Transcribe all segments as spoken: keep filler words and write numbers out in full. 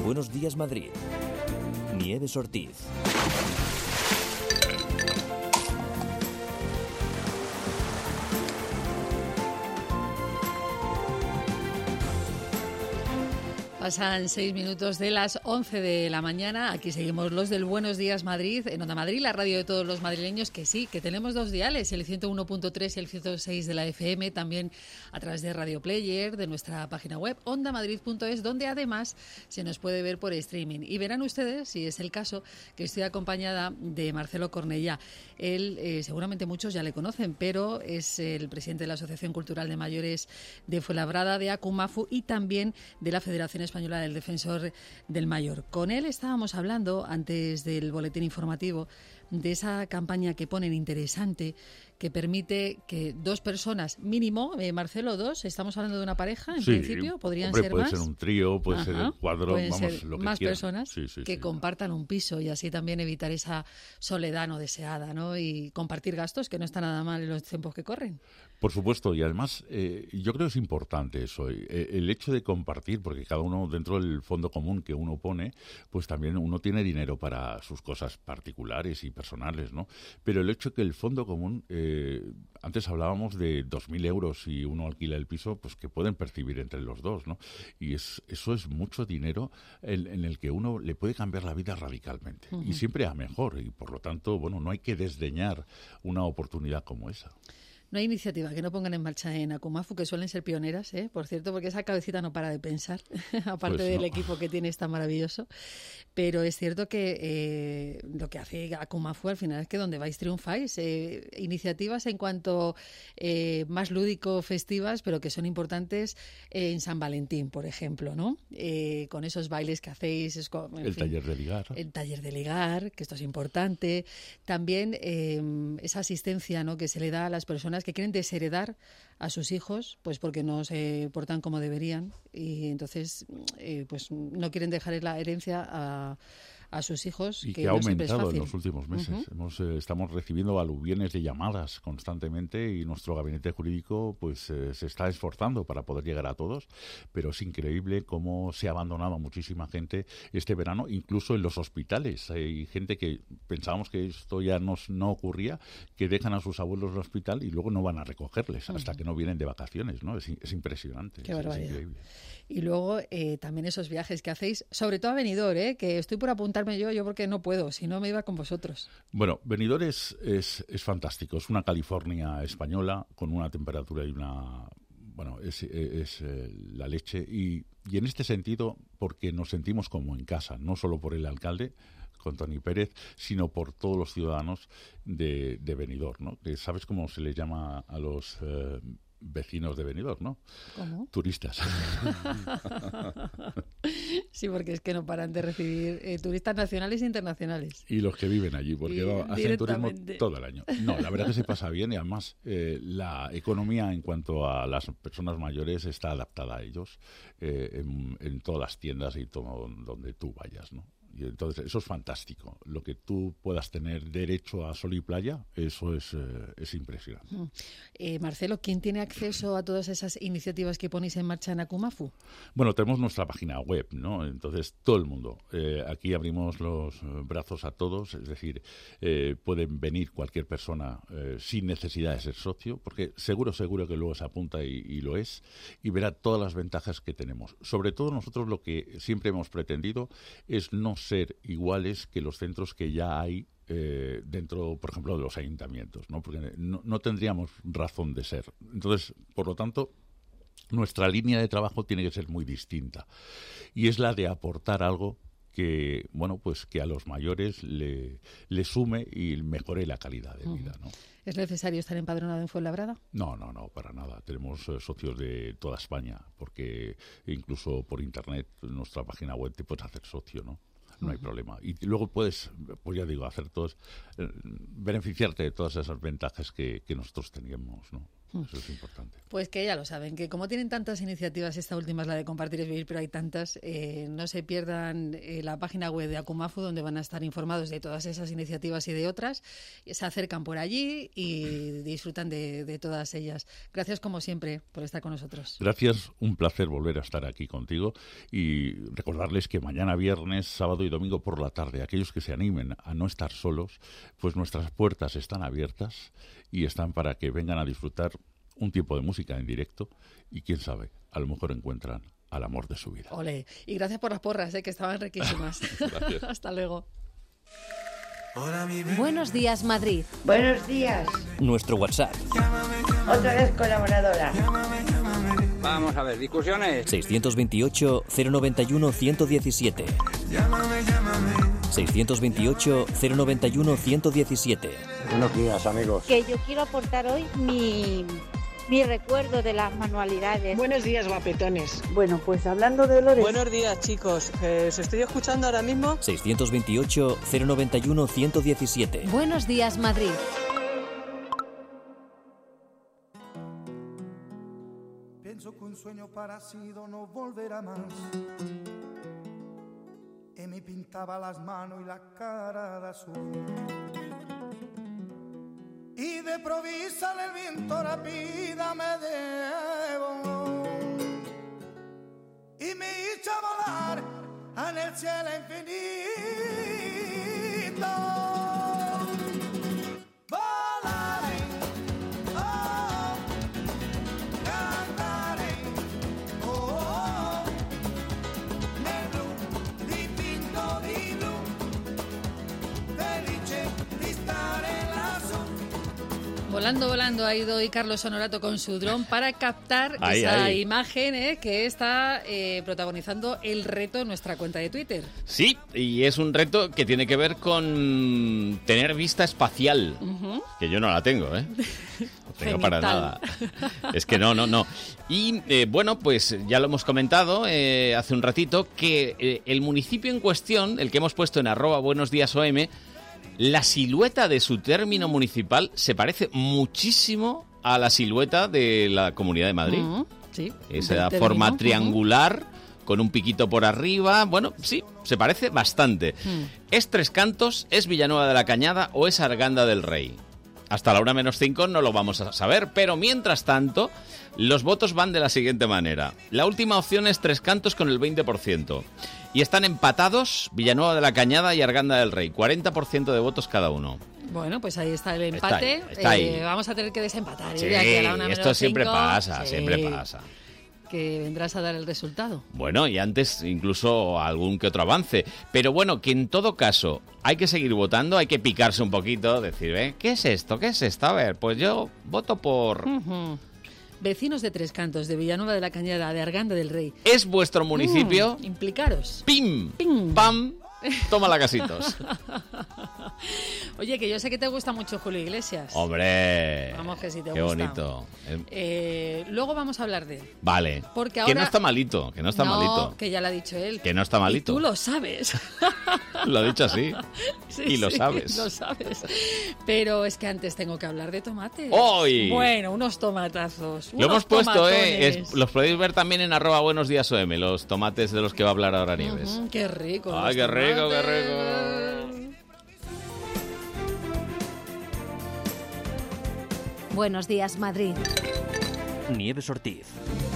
Buenos Días Madrid. Nieves Ortiz. Pasan seis minutos de las once de la mañana. Aquí seguimos los del Buenos Días Madrid, en Onda Madrid, la radio de todos los madrileños, que sí, que tenemos dos diales, el ciento uno punto tres y el ciento seis de la F M, también a través de Radio Player, de nuestra página web, onda madrid punto es, donde además se nos puede ver por streaming. Y verán ustedes, si es el caso, que estoy acompañada de Marcelo Cornellá. Él, eh, seguramente muchos ya le conocen, pero es el presidente de la Asociación Cultural de Mayores de Fuenlabrada, de Akumafu, y también de la Federación Española del Defensor del Mayor. Con él estábamos hablando antes del boletín informativo de esa campaña que ponen interesante, que permite que dos personas, mínimo, eh, Marcelo, dos, estamos hablando de una pareja, en sí, principio, podrían hombre, ser puede más. Puede ser un trío, puede Ajá, ser el cuadro, pueden vamos, ser lo que más quieran. personas sí, sí, que sí. compartan un piso y así también evitar esa soledad no deseada, ¿no? Y compartir gastos, que no está nada mal en los tiempos que corren. Por supuesto, y además eh, yo creo que es importante eso, eh, el hecho de compartir, porque cada uno dentro del fondo común que uno pone, pues también uno tiene dinero para sus cosas particulares y personales, ¿no? Pero el hecho que el fondo común, eh, antes hablábamos de dos mil euros si uno alquila el piso, pues que pueden percibir entre los dos, ¿no? Y es, eso es mucho dinero en, en el que uno le puede cambiar la vida radicalmente, uh-huh. y siempre a mejor, y por lo tanto, bueno, no hay que desdeñar una oportunidad como esa. No hay iniciativa que no pongan en marcha en Akumafu, que suelen ser pioneras, ¿eh? Por cierto, porque esa cabecita no para de pensar, aparte pues no. del equipo que tiene, es tan maravilloso. Pero es cierto que eh, lo que hace Akumafu al final es que donde vais triunfáis. Eh, iniciativas en cuanto eh, más lúdico, festivas, pero que son importantes eh, en San Valentín, por ejemplo, ¿no? Eh, con esos bailes que hacéis. Es con, el fin, taller de ligar. El taller de ligar, que esto es importante. También eh, esa asistencia, ¿no?, que se le da a las personas que quieren desheredar a sus hijos, pues porque no se portan como deberían y entonces eh, pues no quieren dejar la herencia a, a sus hijos. Y que, que ha no aumentado en los últimos meses. Uh-huh. Hemos, eh, estamos recibiendo aluviones de llamadas constantemente y nuestro gabinete jurídico pues eh, se está esforzando para poder llegar a todos, pero es increíble cómo se ha abandonado a muchísima gente este verano, incluso en los hospitales. Hay gente que pensábamos que esto ya no, no ocurría, que dejan a sus abuelos en el hospital y luego no van a recogerles uh-huh. hasta que no vienen de vacaciones, ¿no? Es, es impresionante. Qué es, barbaridad. Es increíble. Y luego eh, también esos viajes que hacéis, sobre todo a Benidorm, ¿eh? Que estoy por apuntarme yo, yo porque no puedo, si no me iba con vosotros. Bueno, Benidorm es, es, es fantástico, es una California española con una temperatura y una... Bueno, es, es, es eh, la leche y, y en este sentido porque nos sentimos como en casa, no solo por el alcalde, con Tony Pérez, sino por todos los ciudadanos de, de Benidorm, ¿no? Que ¿sabes cómo se les llama a los... Eh, vecinos de Benidorm, ¿no? ¿Cómo? Turistas. Sí, porque es que no paran de recibir eh, turistas nacionales e internacionales. Y los que viven allí, porque no, hacen turismo todo el año. No, la verdad que se pasa bien y además eh, la economía en cuanto a las personas mayores está adaptada a ellos eh, en, en todas las tiendas y todo donde tú vayas, ¿no? Y entonces eso es fantástico. Lo que tú puedas tener derecho a sol y playa, eso es, eh, es impresionante. Eh, Marcelo, ¿quién tiene acceso a todas esas iniciativas que ponéis en marcha en Akumafu? Bueno, tenemos nuestra página web, ¿no? Entonces todo el mundo. Eh, aquí abrimos los brazos a todos, es decir, eh, pueden venir cualquier persona eh, sin necesidad de ser socio, porque seguro, seguro que luego se apunta y, y lo es, y verá todas las ventajas que tenemos. Sobre todo nosotros lo que siempre hemos pretendido es no ser iguales que los centros que ya hay eh, dentro, por ejemplo, de los ayuntamientos, ¿no? Porque no, no tendríamos razón de ser. Entonces, por lo tanto, nuestra línea de trabajo tiene que ser muy distinta y es la de aportar algo que, bueno, pues que a los mayores le, le sume y mejore la calidad de vida, ¿no? ¿Es necesario estar empadronado en Fuenlabrada? No, no, no, para nada. Tenemos eh, socios de toda España, porque incluso por internet, en nuestra página web, te puedes hacer socio, ¿no? No hay problema. Y luego puedes, pues ya digo, hacer todos, eh, beneficiarte de todas esas ventajas que, que nosotros teníamos, ¿no? Eso es importante. Pues que ya lo saben, que como tienen tantas iniciativas, esta última es la de Compartir es Vivir, pero hay tantas, eh, no se pierdan eh, la página web de Akumafu, donde van a estar informados de todas esas iniciativas y de otras. Se acercan por allí y disfrutan de, de todas ellas. Gracias, como siempre, por estar con nosotros. Gracias, un placer volver a estar aquí contigo y recordarles que mañana viernes, sábado y domingo por la tarde, aquellos que se animen a no estar solos, pues nuestras puertas están abiertas y están para que vengan a disfrutar un tiempo de música en directo y quién sabe, a lo mejor encuentran al amor de su vida. Olé. Y gracias por las porras, eh, que estaban riquísimas. Hasta luego. Buenos días, Madrid. Buenos días. Nuestro WhatsApp. Otra vez colaboradora. Vamos a ver, discusiones. seiscientos veintiocho, cero noventa y uno, ciento diecisiete. seiscientos veintiocho, cero noventa y uno, ciento diecisiete. Buenos días, amigos. Que yo quiero aportar hoy mi, mi recuerdo de las manualidades. Buenos días, guapetones. Bueno, pues hablando de Dolores. Buenos días, chicos. Eh, os estoy escuchando ahora mismo. seiscientos veintiocho, cero noventa y uno, ciento diecisiete. Buenos días, Madrid. Pienso que un sueño parecido no volverá más. Y me pintaba las manos y la cara de azul. Y de provisa el viento rápida me debo. Y me hizo volar en el cielo infinito. Volaré, oh, cantaré, oh, oh, negro di pinto di blu, felice di stare lassù. Volando, volando ha ido hoy Carlos Honorato con su dron para captar ahí, esa ahí. imagen eh, que está eh, protagonizando el reto en nuestra cuenta de Twitter. Sí, y es un reto que tiene que ver con tener vista espacial, Uh-huh. que yo no la tengo, ¿eh? No tengo para Genital. nada. Es que no, no, no. Y eh, bueno, pues ya lo hemos comentado eh, hace un ratito, que eh, el municipio en cuestión, el que hemos puesto en arroba buenos días O M, la silueta de su término municipal se parece muchísimo a la silueta de la Comunidad de Madrid. Uh-huh. Sí. Esa Del forma término, triangular, con un piquito por arriba. Bueno, sí, se parece bastante. uh-huh. ¿Es Tres Cantos, es Villanueva de la Cañada o es Arganda del Rey? Hasta la una menos cinco no lo vamos a saber, pero mientras tanto, los votos van de la siguiente manera. La última opción es Tres Cantos con el veinte por ciento. Y están empatados Villanueva de la Cañada y Arganda del Rey, cuarenta por ciento de votos cada uno. Bueno, pues ahí está el empate. Está ahí, está ahí. Eh, vamos a tener que desempatar. ¿eh? Sí, De aquí a la una esto menos siempre cinco. pasa, Sí, siempre pasa. Que vendrás a dar el resultado. Bueno, y antes incluso algún que otro avance. Pero bueno, que en todo caso hay que seguir votando, hay que picarse un poquito, decir, ¿eh? ¿Qué es esto? ¿Qué es esto? A ver, pues yo voto por... Uh-huh. Vecinos de Tres Cantos, de Villanueva de la Cañada, de Arganda del Rey. ¿Es vuestro municipio? Mm, implicaros. ¡Pim! ¡Pim! ¡Pam! Toma la casitos. Oye, que yo sé que te gusta mucho Julio Iglesias. Hombre, Vamos, que sí te qué gusta. bonito. Eh, Eh, luego vamos a hablar de él. Vale. Porque Que ahora- no está malito, que no está no, malito. que ya lo ha dicho él. Que no está malito. Y tú lo sabes. Lo ha dicho así. Sí, Y lo sí, sabes. Lo sabes. Pero es que antes tengo que hablar de tomates. ¡Hoy! Bueno, unos tomatazos. Lo unos hemos puesto, ¿eh? tomatones. Es- los podéis ver también en arroba buenos días O M, los tomates de los que va a hablar ahora Nieves. Ujú, qué rico. Ay, los qué rico, qué tomates. rico. Buenos días, Madrid. Nieves Ortiz.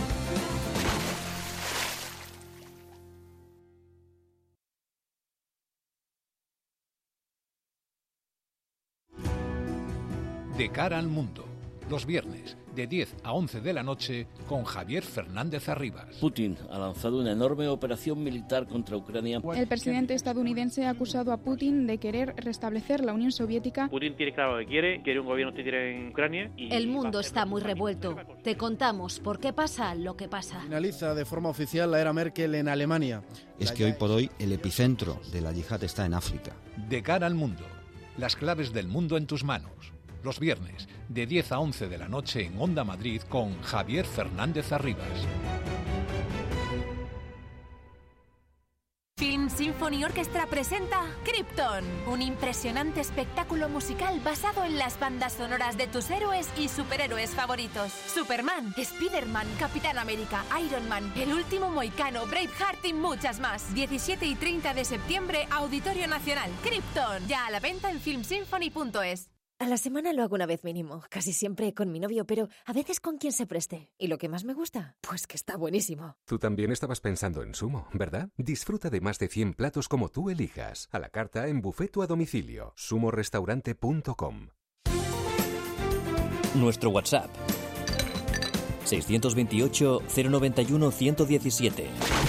De cara al mundo, los viernes, de diez a once de la noche, con Javier Fernández Arribas. Putin ha lanzado una enorme operación militar contra Ucrania. El presidente estadounidense ha acusado a Putin de querer restablecer la Unión Soviética. Putin tiene claro lo que quiere, quiere un gobierno que tire en Ucrania. Y El mundo está muy revuelto. Te contamos por qué pasa lo que pasa. Finaliza de forma oficial la era Merkel en Alemania. Es que hoy por hoy el epicentro de la yihad está en África. De cara al mundo, las claves del mundo en tus manos. Los viernes, de diez a once de la noche en Onda Madrid con Javier Fernández Arribas. Film Symphony Orchestra presenta Krypton, un impresionante espectáculo musical basado en las bandas sonoras de tus héroes y superhéroes favoritos. Superman, Spider-Man, Capitán América, Iron Man, El Último Mohicano, Braveheart y muchas más. diecisiete y treinta de septiembre, Auditorio Nacional. Krypton, ya a la venta en film symphony punto es. A la semana lo hago una vez mínimo, casi siempre con mi novio, pero a veces con quien se preste. ¿Y lo que más me gusta? Pues que está buenísimo. Tú también estabas pensando en Sumo, ¿verdad? Disfruta de más de cien platos como tú elijas. A la carta, en buffet o a domicilio. sumo restaurante punto com. Nuestro WhatsApp seiscientos veintiocho, cero noventa y uno, ciento diecisiete.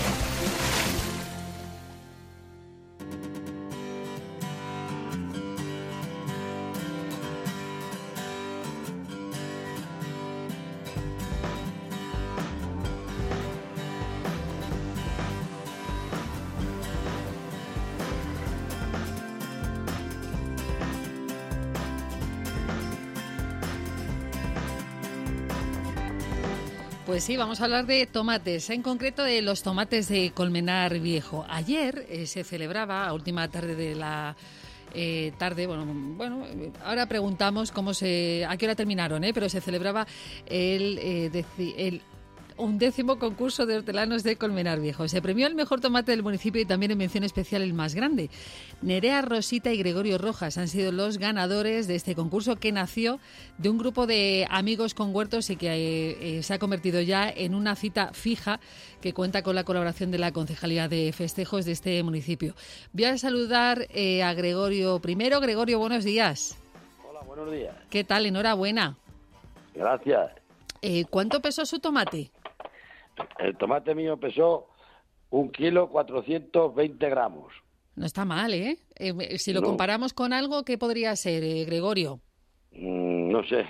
Pues sí, vamos a hablar de tomates, en concreto de los tomates de Colmenar Viejo. Ayer eh, se celebraba, a última tarde de la eh, tarde, bueno, bueno, ahora preguntamos cómo se, a qué hora terminaron, ¿eh? Pero se celebraba el, eh, deci, el undécimo concurso de hortelanos de Colmenar Viejo. Se premió el mejor tomate del municipio y también en mención especial el más grande. Nerea Rosita y Gregorio Rojas han sido los ganadores de este concurso, que nació de un grupo de amigos con huertos y que eh, eh, se ha convertido ya en una cita fija que cuenta con la colaboración de la Concejalía de Festejos de este municipio. Voy a saludar eh, a Gregorio primero. Gregorio, buenos días. Hola, buenos días. ¿Qué tal? Enhorabuena. Gracias. Eh, ¿Cuánto pesó su tomate? El tomate mío pesó un kilo cuatrocientos veinte gramos. No está mal, ¿eh? eh si lo no. comparamos con algo, ¿qué podría ser, eh, Gregorio? Mm, no sé.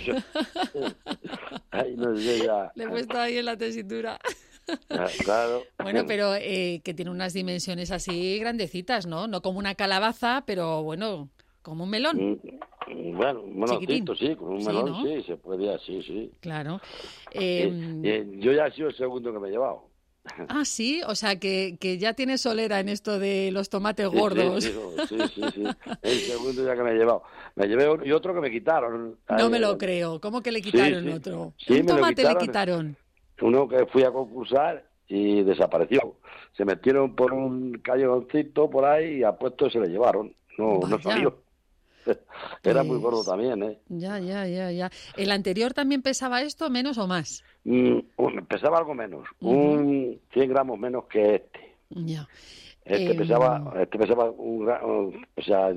Ay, no sé ya. Le he puesto ahí en la tesitura. Claro. Bueno, pero eh, que tiene unas dimensiones así grandecitas, ¿no? No como una calabaza, pero bueno, como un melón. Mm, bueno, un melocito, sí, con un sí, melón, ¿no? sí, se puede así, sí. Claro. Eh, eh, eh, yo ya he sido el segundo que me he llevado. Ah, sí, o sea que, que ya tienes solera en esto de los tomates gordos. Sí, sí, sí, sí, sí. El segundo ya que me he llevado. Me llevé uno, y otro que me quitaron. No Ay, me lo eh, creo. ¿Cómo que le quitaron sí, sí. otro? Sí, ¿Un me lo tomate quitaron. le quitaron? Uno que fui a concursar y desapareció. Se metieron por un callejoncito por ahí y a puesto se le llevaron. No, Vaya. no salió. Era Pues... muy gordo también, ¿eh? Ya, ya, ya, ya. ¿El anterior también pesaba esto, menos o más? Mm, un, pesaba algo menos, uh-huh. un cien gramos menos que este. Ya. Este eh... pesaba, este pesaba un, un o sea,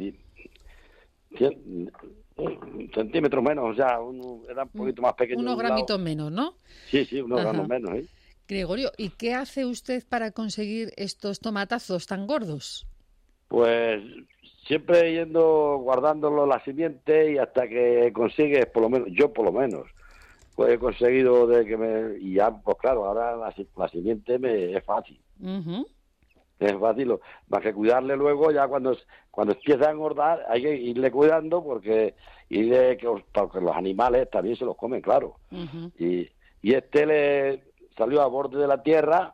cien, un centímetro menos, o sea, un, era un poquito más pequeño. Unos gramitos menos, ¿no? Sí, sí, unos Ajá. gramos menos, ¿eh? Gregorio, ¿y qué hace usted para conseguir estos tomatazos tan gordos? Pues siempre yendo, guardándolo la simiente y hasta que consigues, por lo menos, yo por lo menos, pues he conseguido de que me... Y ya, pues claro, ahora la, la simiente me es fácil. Uh-huh. Es fácil, más que cuidarle luego, ya cuando cuando empieza a engordar, hay que irle cuidando porque, irle, que, porque los animales también se los comen, claro. Uh-huh. Y, y este le salió a borde de la tierra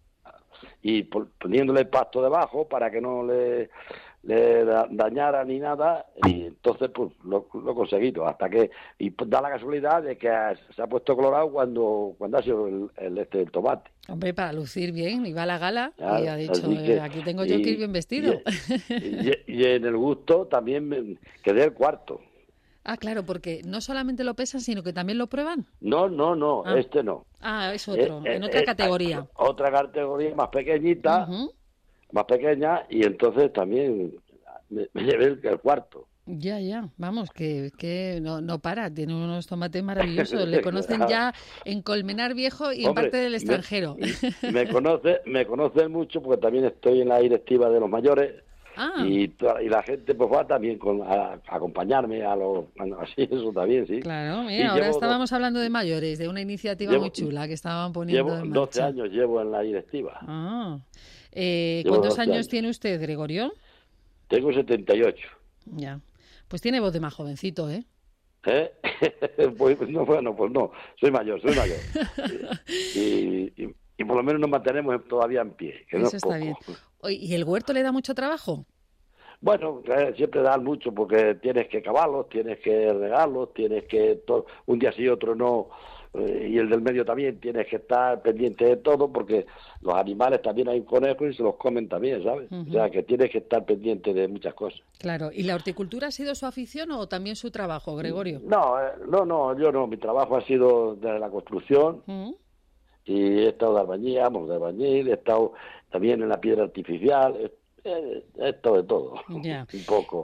y poniéndole pasto debajo para que no le, le dañara ni nada, y entonces pues lo, lo he conseguido, hasta que, y da la casualidad de que se ha puesto colorado cuando cuando ha sido el, el, este, el tomate. Hombre, para lucir bien, iba a la gala Claro, y ha dicho, que, eh, aquí tengo yo y, que ir bien vestido. Y, y, y en el gusto también me quedé el cuarto. Ah, claro, porque no solamente lo pesan, sino que también lo prueban. No, no, no, ah. este no. Ah, es otro, eh, en otra eh, categoría. Eh, otra categoría más pequeñita, uh-huh. más pequeña, y entonces también me, me llevé el, el cuarto. Ya, ya, vamos, que, que no, no para, tiene unos tomates maravillosos. Le conocen ya en Colmenar Viejo y en Hombre, parte del extranjero. Me, me, conoce, me conocen mucho porque también estoy en la directiva de los mayores. Ah. Y, y la gente pues va también con, a, a acompañarme a los así, eso también, sí. Claro, mira, ahora estábamos dos, hablando de mayores, de una iniciativa llevo, muy chula que estaban poniendo llevo en doce marcha. años llevo en la directiva. Ah. Eh, ¿Cuántos años, años tiene usted, Gregorio? Tengo setenta y ocho. Ya. Pues tiene voz de más jovencito, ¿eh? ¿Eh? Pues no, bueno, pues no, soy mayor, soy mayor. y, y, y por lo menos nos mantenemos todavía en pie, que Eso no es está poco. bien. Oye, ¿y el huerto le da mucho trabajo? Bueno, eh, siempre dan mucho porque tienes que cavarlos, tienes que regarlos, tienes que to- un día sí otro no, eh, y el del medio también tienes que estar pendiente de todo porque los animales también hay conejos y se los comen también, ¿sabes? Ujú. O sea que tienes que estar pendiente de muchas cosas. Claro. ¿Y la horticultura ha sido su afición o también su trabajo, Gregorio? No, eh, no, no, yo no, mi trabajo ha sido desde la construcción ¿Mm? y he estado de albañil, vamos, de albañil, he estado también en la piedra artificial, he, he- he estado de todo, Ya. un poco.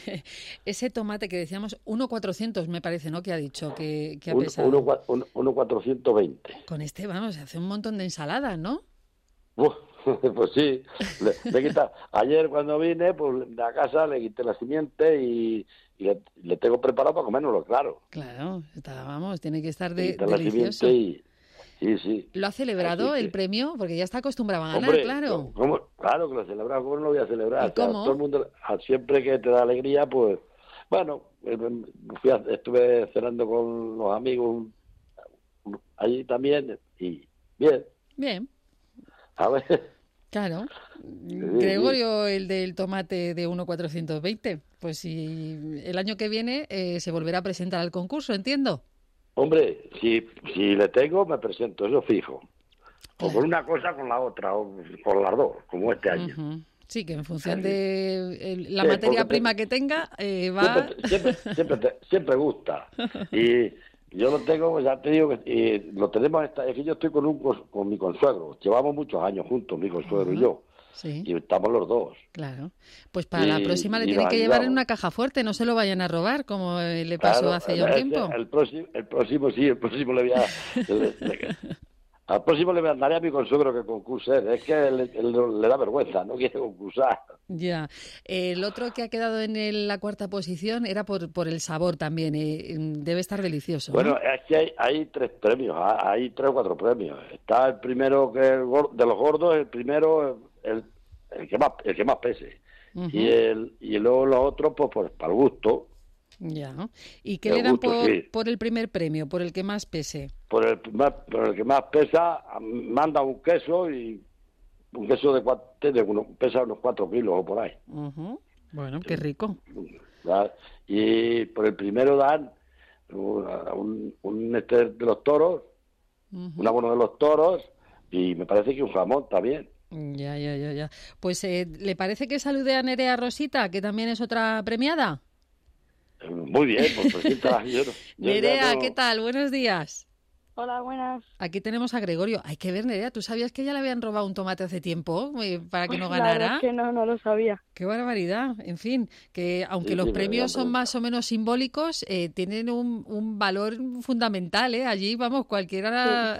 Ese tomate que decíamos, uno cuatrocientos me parece, ¿no? Que ha dicho que, que ha Un- pesado. uno cua- un- uno cuatrocientos veinte. Con este, vamos, se hace un montón de ensaladas, ¿no? Uf, pues sí, le, le quita. Ayer cuando vine, pues de la casa le quité la simiente y, y le, le tengo preparado para comérnoslo, claro. Claro, está, vamos, tiene que estar Le de, quité la delicioso. simiente y sí, sí. ¿Lo ha celebrado Así el que- premio? Porque ya está acostumbrado a ganar, Hombre, claro. ¿cómo? Claro que lo celebramos, ¿cómo no lo voy a celebrar? ¿Y O sea, cómo? todo el mundo, a- siempre que te da alegría, pues, bueno, eh, fui a- estuve cenando con los amigos allí también y bien, Bien, a ver. claro. Gregorio, el del tomate de uno cuatrocientos veinte. Pues si el año que viene eh, se volverá a presentar al concurso, entiendo. Hombre, si, si le tengo, me presento, eso fijo. O con una cosa con la otra, o con las dos, como este año. Ujú. Sí, que en función Así. de el- la Sí, materia porque te- prima que tenga, eh, va... Siempre, siempre, siempre, te- siempre gusta. Y yo lo tengo, ya te digo, que y lo tenemos, esta- es que yo estoy con, un, cons- con mi consuegro. Llevamos muchos años juntos, mi consuegro y yo. Sí, Y estamos los dos. claro. Pues para la Y- próxima le y tienen nos que llevar en ayudamos. una caja fuerte, no se lo vayan a robar, como eh, le pasó Claro, hace ya un ese- tiempo. El próximo, el próximo sí, el próximo le voy a... le- le- al próximo le mandaré a mi consuegro que concurse. Es que le, le- le da vergüenza, no quiere concursar. Ya. El otro que ha quedado en el- la cuarta posición era por, por el sabor también. eh, Debe estar delicioso. ¿no? Bueno, es que hay, hay tres premios, ha- hay tres o cuatro premios. Está el primero que el gor- de los gordos, el primero, el, el que más el que más pese. Ujú. Y el y luego los otros, pues, pues para el gusto. Ya. ¿Y qué El le dan gusto, por, sí. por el primer premio, por el que más pese? Por el, más, por el que más pesa, manda un queso y un queso de, cuatro, de uno, pesa unos cuatro kilos o por ahí. Ujú. Bueno, qué rico. ¿Verdad? Y por el primero dan un, un, un este de los toros, Ujú. un abono de los toros y me parece que un jamón también. Ya, ya, ya, ya. Pues, eh, ¿le parece que salude a Nerea Rosita, que también es otra premiada? Eh, Muy bien, pues presenta. Yo, no- yo Nerea, ya no- ¿qué tal? Buenos días. Hola, buenas. Aquí tenemos a Gregorio. Hay que ver, Nerea, ¿tú sabías que ya le habían robado un tomate hace tiempo eh, para que no La verdad ganara? es que no, no lo sabía. Qué barbaridad. En fin, que aunque Sí, los sí, me premios habían son más o menos simbólicos, eh, tienen un, un valor fundamental. ¿eh? Allí, vamos, cualquiera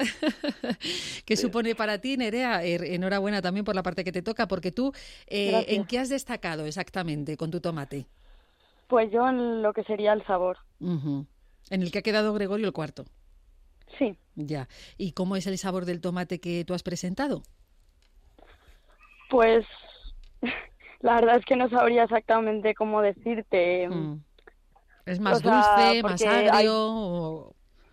que supone para ti, Nerea, eh, enhorabuena también por la parte que te toca, porque tú, eh, Gracias. ¿en qué has destacado exactamente con tu tomate? Pues yo en lo que sería el sabor. Ujú. En el que ha quedado Gregorio el cuarto. Sí. Ya. ¿Y cómo es el sabor del tomate que tú has presentado? Pues la verdad es que no sabría exactamente cómo decirte. Mm. ¿Es más O sea, dulce, más porque agrio? hay- o-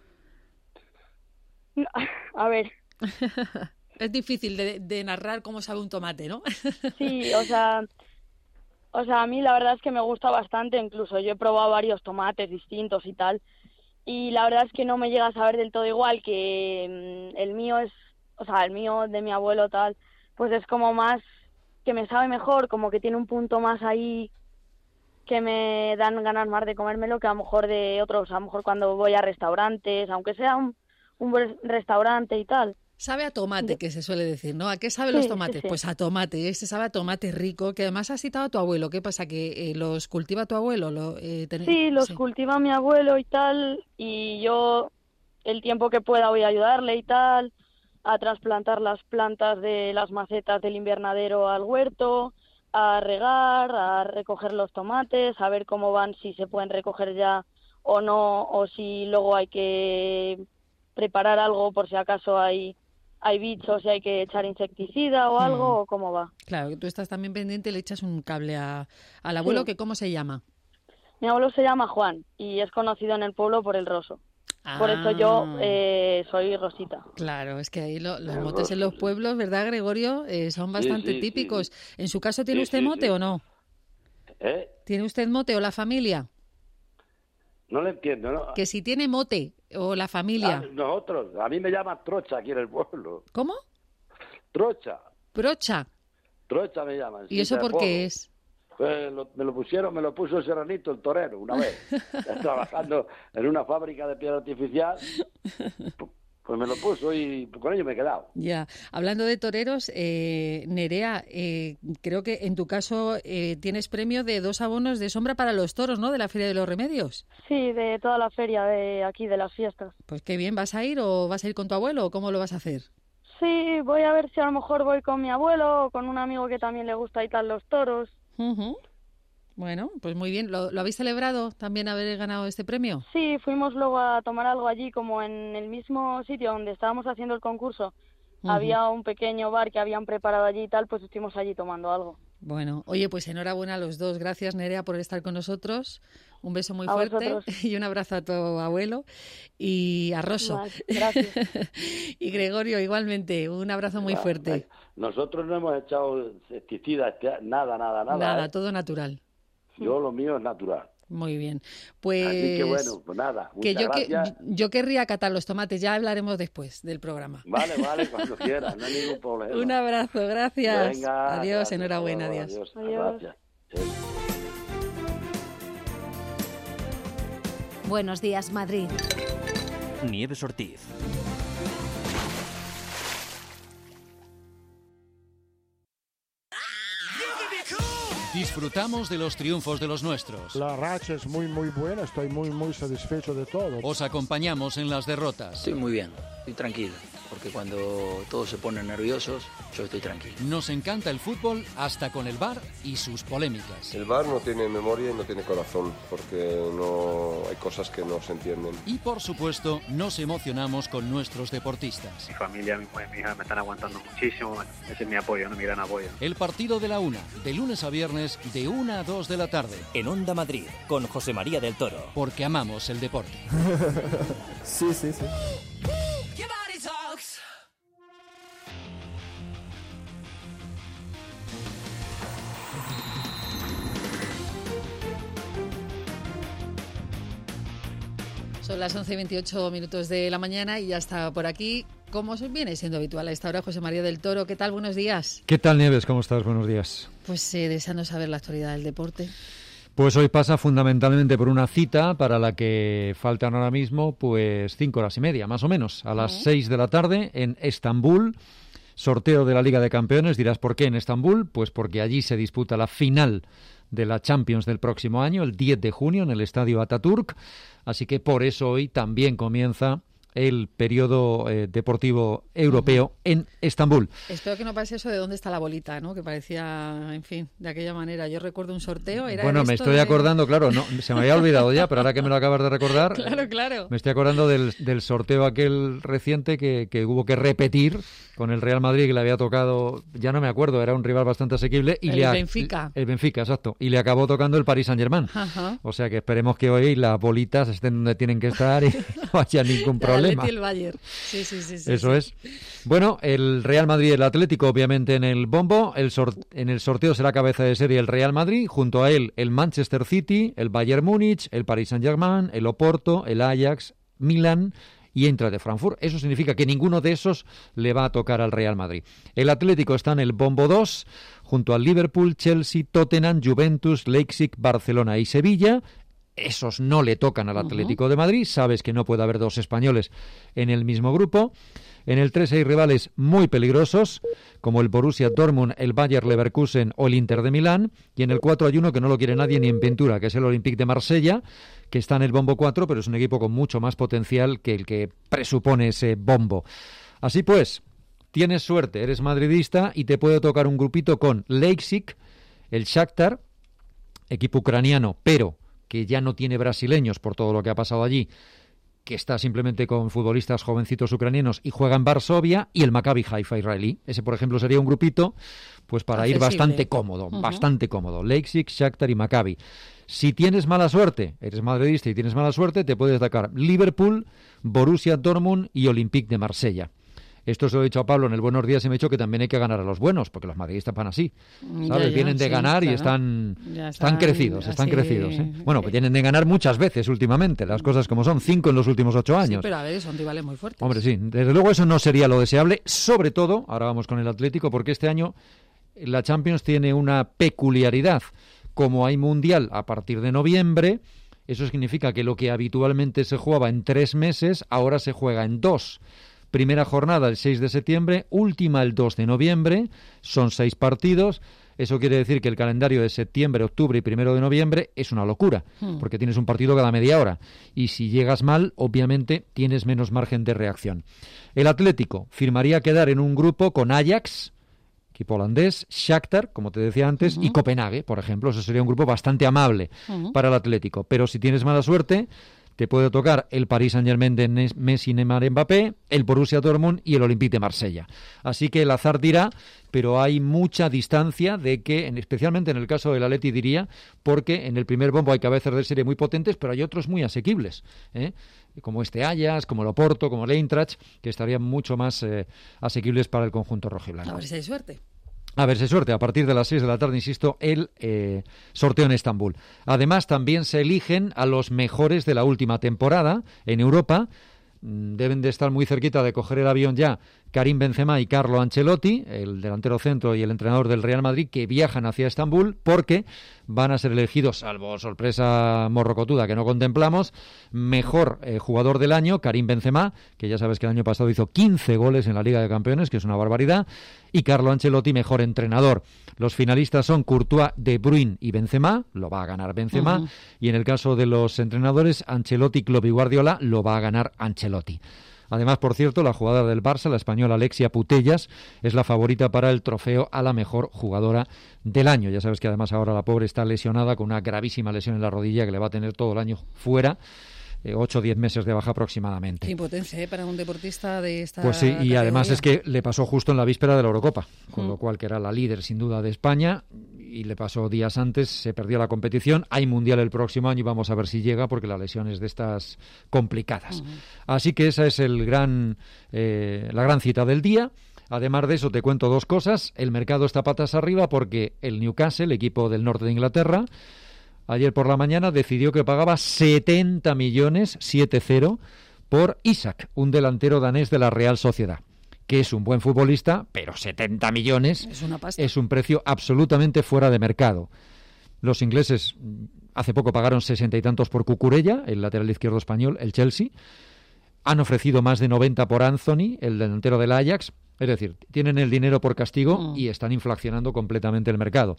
A ver, Es difícil de, de narrar cómo sabe un tomate, ¿no? sí, o sea, o sea, a mí la verdad es que me gusta bastante, incluso yo he probado varios tomates distintos y tal, y la verdad es que no me llega a saber del todo igual, que mm, el mío es, o sea, el mío de mi abuelo tal, pues es como más, que me sabe mejor, como que tiene un punto más ahí que me dan ganas más de comérmelo que a lo mejor de otros, a lo mejor cuando voy a restaurantes, aunque sea un, un buen restaurante y tal. Sabe a tomate, que se suele decir, ¿no? ¿A qué saben Sí, los sí, tomates? sí. Pues a tomate, ese sabe a tomate rico, que además has citado a tu abuelo. ¿Qué pasa? ¿Que eh, los cultiva tu abuelo? Lo, eh, ten- Sí, los cultiva mi abuelo y tal, y yo el tiempo que pueda voy a ayudarle y tal, a trasplantar las plantas de las macetas del invernadero al huerto, a regar, a recoger los tomates, a ver cómo van, si se pueden recoger ya o no, o si luego hay que preparar algo por si acaso hay, hay bichos y hay que echar insecticida o algo, Hmm. o cómo va. Claro, que tú estás también pendiente, le echas un cable a, al abuelo, Sí. que ¿cómo se llama? Mi abuelo se llama Juan y es conocido en el pueblo por el Roso. Por eso yo eh, soy Rosita. Claro, es que ahí lo, los motes en los pueblos, ¿verdad, Gregorio? Eh, son bastante Sí, sí, típicos. sí. ¿En su caso tiene Sí, usted sí, mote sí. o no? ¿Eh? ¿Tiene usted mote o la familia? No le entiendo, ¿no? Que si tiene mote o la familia. Ah, nosotros, a mí me llaman Trocha aquí en el pueblo. ¿Cómo? Trocha, Brocha. Trocha me llaman. ¿Y sí, eso de por apodo. qué es? Pues lo- me lo pusieron, me lo puso el Serranito, el torero, una vez. Trabajando en una fábrica de piedra artificial, pues me lo puso y con ello me he quedado. Ya, hablando de toreros, eh, Nerea, eh, creo que en tu caso eh, tienes premio de dos abonos de sombra para los toros, ¿no? De la Feria de los Remedios. Sí, de toda la feria de aquí, de las fiestas. Pues qué bien, ¿vas a ir o vas a ir con tu abuelo o cómo lo vas a hacer? Sí, voy a ver si a lo mejor voy con mi abuelo o con un amigo que también le gusta y tal los toros. Ujú. Bueno, pues muy bien. ¿Lo, lo habéis celebrado también haber ganado este premio? Sí, fuimos luego a tomar algo allí, como en el mismo sitio donde estábamos haciendo el concurso. Ujú. Había un pequeño bar que habían preparado allí y tal, pues estuvimos allí tomando algo. Bueno, oye, pues enhorabuena a los dos. Gracias, Nerea, por estar con nosotros. Un beso muy A fuerte vosotros. y un abrazo a tu abuelo y a Rosso. Vale, gracias. Y Gregorio, igualmente, un abrazo muy fuerte. Nosotros no hemos echado pesticidas, este- nada, nada, nada. Nada, ¿eh? todo natural. Yo lo mío es natural. Muy bien. Pues, Así que bueno, pues nada, que muchas yo, que, gracias. yo querría catar los tomates. Ya hablaremos después del programa. Vale, vale, cuando quieras, no hay ningún problema. Un abrazo, gracias. Venga, adiós, gracias, enhorabuena, hasta adiós. luego, Gracias. Buenos días, Madrid. Nieves Ortiz. Disfrutamos de los triunfos de los nuestros. La racha es muy muy buena, estoy muy muy satisfecho de todo. Os acompañamos en las derrotas. Estoy muy bien, estoy tranquilo, porque cuando todos se ponen nerviosos, yo estoy tranquilo. Nos encanta el fútbol hasta con el V A R y sus polémicas. El V A R no tiene memoria y no tiene corazón, porque no hay cosas que no se entienden. Y por supuesto, nos emocionamos con nuestros deportistas. Mi familia, mi mujer, mi hija me están aguantando muchísimo. Ese es mi apoyo, no mi gran apoyo. El partido de la una, de lunes a viernes, de una a dos de la tarde. En Onda Madrid, con José María del Toro. Porque amamos el deporte. Sí, sí, sí. Son las once y veintiocho minutos de la mañana y ya está por aquí, como viene siendo habitual a esta hora, José María del Toro. ¿Qué tal? Buenos días. ¿Qué tal, Nieves? ¿Cómo estás? Buenos días. Pues eh, deseando saber la actualidad del deporte. Pues hoy pasa fundamentalmente por una cita para la que faltan ahora mismo pues cinco horas y media, más o menos, a las seis de la tarde en Estambul. Sorteo de la Liga de Campeones. Dirás, ¿por qué en Estambul? Pues porque allí se disputa la final de la Champions del próximo año, el diez de junio, en el Estadio Ataturk. Así que por eso hoy también comienza el periodo eh, deportivo europeo uh-huh. en Estambul. Espero que no pase eso de dónde está la bolita, ¿no? Que parecía, en fin, de aquella manera. Yo recuerdo un sorteo. Era bueno, me estoy de... acordando, claro, no, se me había olvidado ya, pero ahora que me lo acabas de recordar, claro, claro. Me estoy acordando del, del sorteo aquel reciente que, que hubo que repetir con el Real Madrid, que le había tocado, ya no me acuerdo, era un rival bastante asequible. Y el le Benfica. El Benfica, exacto. Y le acabó tocando el Paris Saint-Germain. Ajá. O sea que esperemos que hoy las bolitas estén donde tienen que estar y no haya ningún problema. El el Bayern. Sí, sí, sí, sí, Eso sí. es. Bueno, el Real Madrid y el Atlético, obviamente, en el bombo. El sor- en el sorteo será cabeza de serie el Real Madrid. Junto a él, el Manchester City, el Bayern Múnich, el Paris Saint-Germain, el Oporto, el Ajax, Milan y Eintracht de Frankfurt. Eso significa que ninguno de esos le va a tocar al Real Madrid. El Atlético está en el bombo dos, junto al Liverpool, Chelsea, Tottenham, Juventus, Leipzig, Barcelona y Sevilla. Esos no le tocan al Atlético uh-huh. de Madrid. Sabes que no puede haber dos españoles en el mismo grupo. En el tres hay rivales muy peligrosos, como el Borussia Dortmund, el Bayer Leverkusen o el Inter de Milán. Y en el cuatro hay uno que no lo quiere nadie ni en pintura, que es el Olympique de Marsella, que está en el bombo cuatro, pero es un equipo con mucho más potencial que el que presupone ese bombo. Así pues, tienes suerte, eres madridista y te puede tocar un grupito con Leipzig, el Shakhtar, equipo ucraniano, pero que ya no tiene brasileños por todo lo que ha pasado allí, que está simplemente con futbolistas jovencitos ucranianos y juega en Varsovia, y el Maccabi Haifa israelí. Ese, por ejemplo, sería un grupito pues para accesible. ir bastante cómodo, Uh-huh. bastante cómodo. Leipzig, Shakhtar y Maccabi. Si tienes mala suerte, eres madridista y tienes mala suerte, te puedes destacar Liverpool, Borussia Dortmund y Olympique de Marsella. Esto se lo he dicho a Pablo en el Buenos Días y me ha dicho que también hay que ganar a los buenos, porque los madridistas van así, ¿sabes? Ya, ya, vienen de sí, ganar claro. y están, Ya están están crecidos, están así- crecidos. ¿eh? Bueno, que tienen de ganar muchas veces últimamente, las cosas como son, cinco en los últimos ocho Sí, años. pero a ver, son rivales muy fuertes. Hombre, sí, desde luego eso no sería lo deseable, sobre todo, ahora vamos con el Atlético, porque este año la Champions tiene una peculiaridad. Como hay Mundial a partir de noviembre, eso significa que lo que habitualmente se jugaba en tres meses, ahora se juega en dos. Primera jornada el seis de septiembre, última el dos de noviembre, son seis partidos. Eso quiere decir que el calendario de septiembre, octubre y primero de noviembre es una locura, Hmm. porque tienes un partido cada media hora. Y si llegas mal, obviamente tienes menos margen de reacción. El Atlético firmaría quedar en un grupo con Ajax, equipo holandés, Shakhtar, como te decía antes, Uh-huh. y Copenhague, por ejemplo. Eso sería un grupo bastante amable Uh-huh. para el Atlético. Pero si tienes mala suerte, te puede tocar el Paris Saint-Germain de Nes- Messi, Neymar, Mbappé, el Borussia Dortmund y el Olympique de Marsella. Así que el azar dirá, pero hay mucha distancia de que, en- especialmente en el caso del Atleti diría, porque en el primer bombo hay cabezas de serie muy potentes, pero hay otros muy asequibles, ¿eh? como este Ajax, como el Oporto, como el Eintracht, que estarían mucho más eh, asequibles para el conjunto rojiblanco. A ver si hay suerte. A ver si hay suerte. A partir de las seis de la tarde, insisto, el eh, sorteo en Estambul. Además, también se eligen a los mejores de la última temporada en Europa. Mm, Deben de estar muy cerquita de coger el avión ya Karim Benzema y Carlo Ancelotti, el delantero centro y el entrenador del Real Madrid, que viajan hacia Estambul porque van a ser elegidos, salvo sorpresa morrocotuda que no contemplamos, mejor eh, jugador del año, Karim Benzema, que ya sabes que el año pasado hizo quince goles en la Liga de Campeones, que es una barbaridad, y Carlo Ancelotti, mejor entrenador. Los finalistas son Courtois, De Bruyne y Benzema, lo va a ganar Benzema, Ujú. y en el caso de los entrenadores, Ancelotti, Klopp y Guardiola, lo va a ganar Ancelotti. Además, por cierto, la jugadora del Barça, la española Alexia Putellas, es la favorita para el trofeo a la mejor jugadora del año. Ya sabes que además ahora la pobre está lesionada con una gravísima lesión en la rodilla que le va a tener todo el año fuera, eh, ocho o diez meses de baja aproximadamente. Qué impotencia, ¿eh? Para un deportista de esta Pues sí, y categoría. además es que le pasó justo en la víspera de la Eurocopa, con Mm. lo cual que era la líder sin duda de España, y le pasó días antes, se perdió la competición. Hay Mundial el próximo año y vamos a ver si llega, porque la lesión es de estas complicadas. Ujú. Así que esa es el gran, eh, la gran cita del día. Además de eso, te cuento dos cosas. El mercado está patas arriba porque el Newcastle, equipo del norte de Inglaterra, ayer por la mañana decidió que pagaba setenta millones, siete cero, por Isak, un delantero danés de la Real Sociedad, que es un buen futbolista, pero setenta millones Es una pasta. es un precio absolutamente fuera de mercado. Los ingleses mm, hace poco pagaron sesenta y tantos por Cucurella, el lateral izquierdo español, el Chelsea. Han ofrecido más de noventa por Anthony, el delantero del Ajax. Es decir, tienen el dinero por castigo Mm. y están inflacionando completamente el mercado.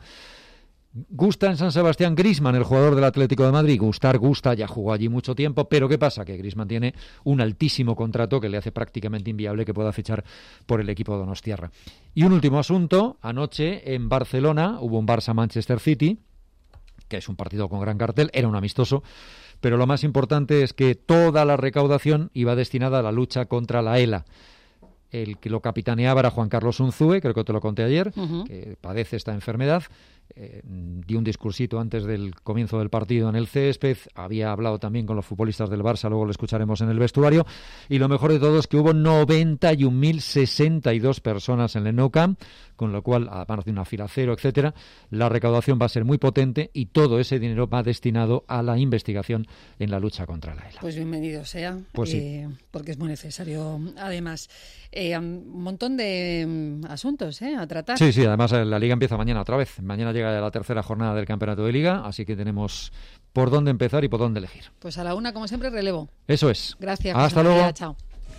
Gusta en San Sebastián Griezmann, el jugador del Atlético de Madrid. Gustar gusta, ya jugó allí mucho tiempo, pero ¿qué pasa? Que Griezmann tiene un altísimo contrato que le hace prácticamente inviable que pueda fichar por el equipo donostiarra. Y un último asunto, anoche en Barcelona hubo un Barça-Manchester City, que es un partido con gran cartel, era un amistoso, pero lo más importante es que toda la recaudación iba destinada a la lucha contra la ELA. El que lo capitaneaba era Juan Carlos Unzúe, creo que te lo conté ayer, Ujú. que padece esta enfermedad. Eh, dio un discursito antes del comienzo del partido en el césped, había hablado también con los futbolistas del Barça, luego lo escucharemos en el vestuario, y lo mejor de todo es que hubo noventa y un mil sesenta y dos personas en el Nou Camp, con lo cual, además de una fila cero, etcétera, la recaudación va a ser muy potente y todo ese dinero va destinado a la investigación en la lucha contra la ELA. Pues bienvenido sea, Pues sí. eh, porque es muy necesario. Además, eh, un montón de mm, asuntos eh, a tratar. Sí, sí, además eh, la Liga empieza mañana otra vez. Mañana llega la tercera jornada del Campeonato de Liga, así que tenemos por dónde empezar y por dónde elegir. Pues a la una, como siempre, relevo. Eso es. Gracias. Hasta José María, luego. Chao.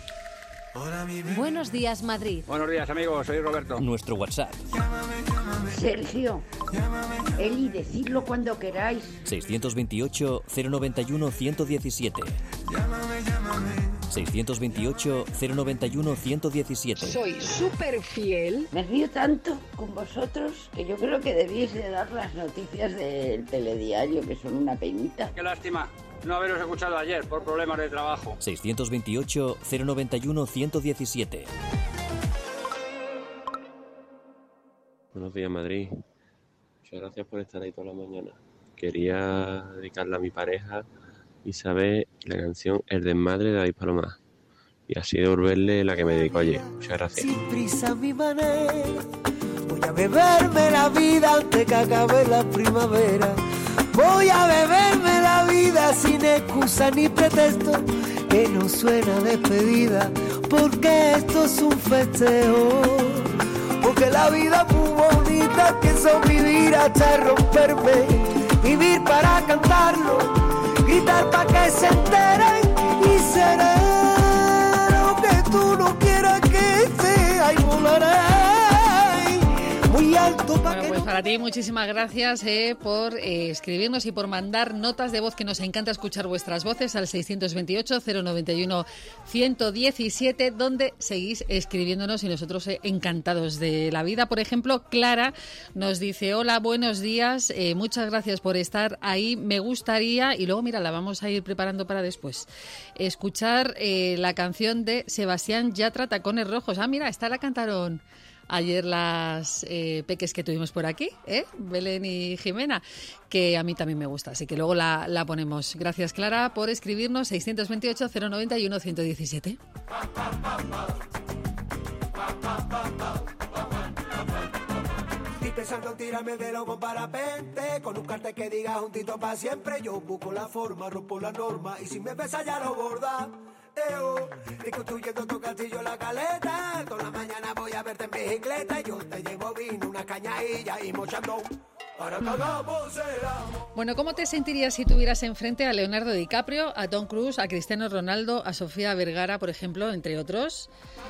Buenos días, Madrid. Buenos días, amigos. Soy Roberto. Nuestro WhatsApp. Sergio, Eli, decidlo cuando queráis. seiscientos veintiocho, cero noventa y uno, ciento diecisiete. seiscientos veintiocho, cero noventa y uno, ciento diecisiete. Soy súper fiel. Me río tanto con vosotros que yo creo que debéis de dar las noticias del telediario, que son una penita. Qué lástima no haberos escuchado ayer por problemas de trabajo. seiscientos veintiocho, cero noventa y uno, ciento diecisiete. Buenos días, Madrid. Muchas gracias por estar ahí toda la mañana. Quería dedicarla a mi pareja Isabel la canción El desmadre de David Palomar. Y así devolverle la que me dedicó ayer. Muchas gracias. Sin prisa a mi manera, voy a beberme la vida antes que acabe la primavera. Voy a beberme la vida sin excusa ni pretexto, que no suena despedida, porque esto es un festejo. Porque la vida es muy bonita, que son vivir hasta romperme, vivir para cantarlo, gritar para que se enteren y seré lo que tú no quieras que sea y volaré muy alto para bueno, que pues no... para ti muchísimas gracias eh, por eh, escribirnos y por mandar notas de voz, que nos encanta escuchar vuestras voces al seiscientos veintiocho, cero noventa y uno, ciento diecisiete, donde seguís escribiéndonos y nosotros eh, encantados de la vida. Por ejemplo, Clara nos dice: hola, buenos días, eh, muchas gracias por estar ahí. Me gustaría, y luego mira, la vamos a ir preparando para después, escuchar eh, la canción de Sebastián Yatra, Tacones Rojos. Ah, mira, esta la cantaron ayer las eh, peques que tuvimos por aquí, ¿eh? Belén y Jimena, que a mí también me gusta, así que luego la, la ponemos. Gracias, Clara, por escribirnos. Seiscientos veintiocho, cero noventa y uno, ciento diecisiete. Estoy pensando en tirarme de loco parapente, con un cartel que diga juntito para siempre. Yo busco la forma, rompo la norma, y si me besa ya lo borda. Eo, estoy construyendo tu castillo la caleta, toda la mañana voy a verte en bicicleta, yo te llevo vino, una cañadilla y mochando. Para que hagamos el amor. Bueno, ¿cómo te sentirías si tuvieras enfrente a Leonardo DiCaprio, a Tom Cruise, a Cristiano Ronaldo, a Sofía Vergara, por ejemplo, entre otros?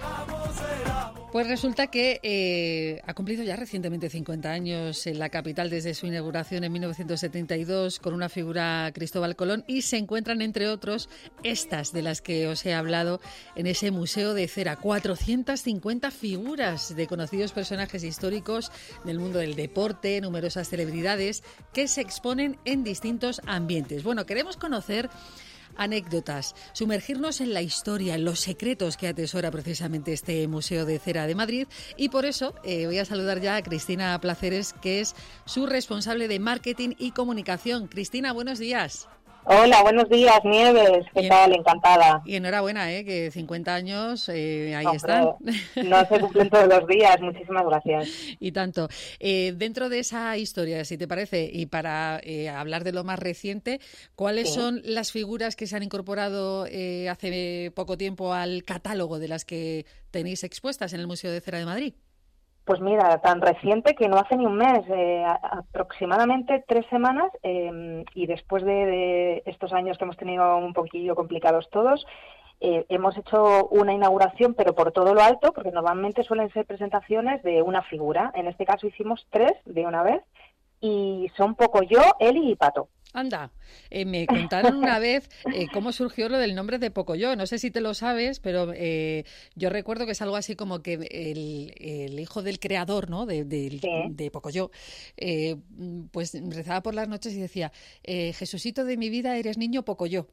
Pues resulta que eh, ha cumplido ya recientemente cincuenta años en la capital desde su inauguración en mil novecientos setenta y dos con una figura Cristóbal Colón, y se encuentran, entre otros, estas de las que os he hablado en ese museo de cera. cuatrocientas cincuenta figuras de conocidos personajes históricos del mundo del deporte, numerosas celebridades que se exponen en distintos ambientes. Bueno, queremos conocer anécdotas, sumergirnos en la historia, en los secretos que atesora precisamente este Museo de Cera de Madrid, y por eso eh, voy a saludar ya a Cristina Placeres, que es su responsable de marketing y comunicación. Cristina, buenos días. Hola, buenos días, Nieves. ¿Qué tal? Encantada. Y enhorabuena, ¿eh? Que cincuenta años, eh, ahí Hombre, están. No se cumplen todos los días. Muchísimas gracias. Y tanto. Eh, dentro de esa historia, si te parece, y para eh, hablar de lo más reciente, ¿cuáles Sí. son las figuras que se han incorporado eh, hace poco tiempo al catálogo de las que tenéis expuestas en el Museo de Cera de Madrid? Pues mira, tan reciente que no hace ni un mes, eh, a- aproximadamente tres semanas, eh, y después de, de estos años que hemos tenido un poquillo complicados todos, eh, hemos hecho una inauguración, pero por todo lo alto, porque normalmente suelen ser presentaciones de una figura. En este caso hicimos tres de una vez, y son Pocoyo, Eli y Pato. Anda, eh, me contaron una vez eh, cómo surgió lo del nombre de Pocoyo. No sé si te lo sabes, pero eh, yo recuerdo que es algo así como que el, el hijo del creador, ¿no? de, de, Sí. de Pocoyo, eh, pues rezaba por las noches y decía: eh, Jesucito de mi vida, eres niño Pocoyo.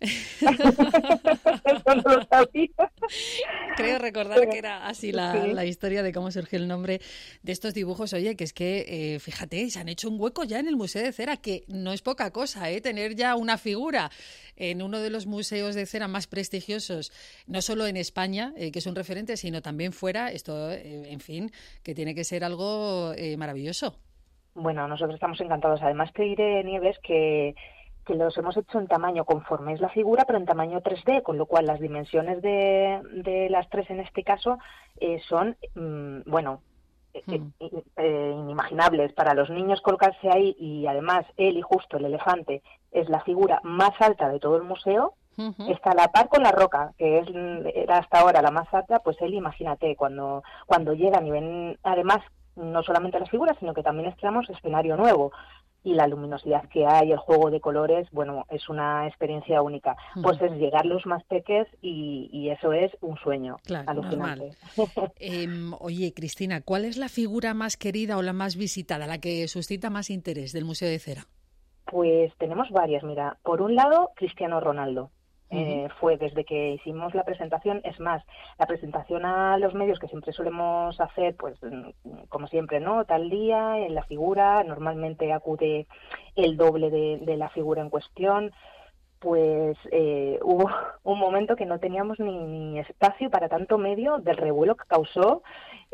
No lo sabía. Creo recordar que era así la, Sí. la historia de cómo surgió el nombre de estos dibujos. Oye, que es que, eh, fíjate, se han hecho un hueco ya en el Museo de Cera, que no es poca cosa, ¿eh? Tener ya una figura en uno de los museos de cera más prestigiosos, no solo en España, eh, que es un referente, sino también fuera. Esto, eh, en fin, que tiene que ser algo eh, maravilloso. Bueno, nosotros estamos encantados. Además, te diré, Nieves, que, que los hemos hecho en tamaño conforme es la figura, pero en tamaño tres D, con lo cual las dimensiones de, de las tres en este caso eh, son, mm, bueno, eh, eh, eh, inimaginables. Para los niños colocarse ahí, y además él y justo el elefante es la figura más alta de todo el museo. Está a la par con la roca, que es era hasta ahora la más alta. Pues él, imagínate, cuando, cuando llegan y ven además no solamente las figuras, sino que también estrenamos escenario nuevo. y la luminosidad que hay, el juego de colores, bueno, es una experiencia única. Pues es llegar los más peques y, y eso es un sueño claro, alucinante. eh, oye, Cristina, ¿cuál es la figura más querida o la más visitada, la que suscita más interés del Museo de Cera? Pues tenemos varias, mira. Por un lado, Cristiano Ronaldo. Eh, Uh-huh. fue desde que hicimos la presentación, es más, la presentación a los medios que siempre solemos hacer, pues como siempre, ¿no? Tal día, en la figura, normalmente acude el doble de, de la figura en cuestión, pues eh, hubo un momento que no teníamos ni, ni espacio para tanto medio del revuelo que causó,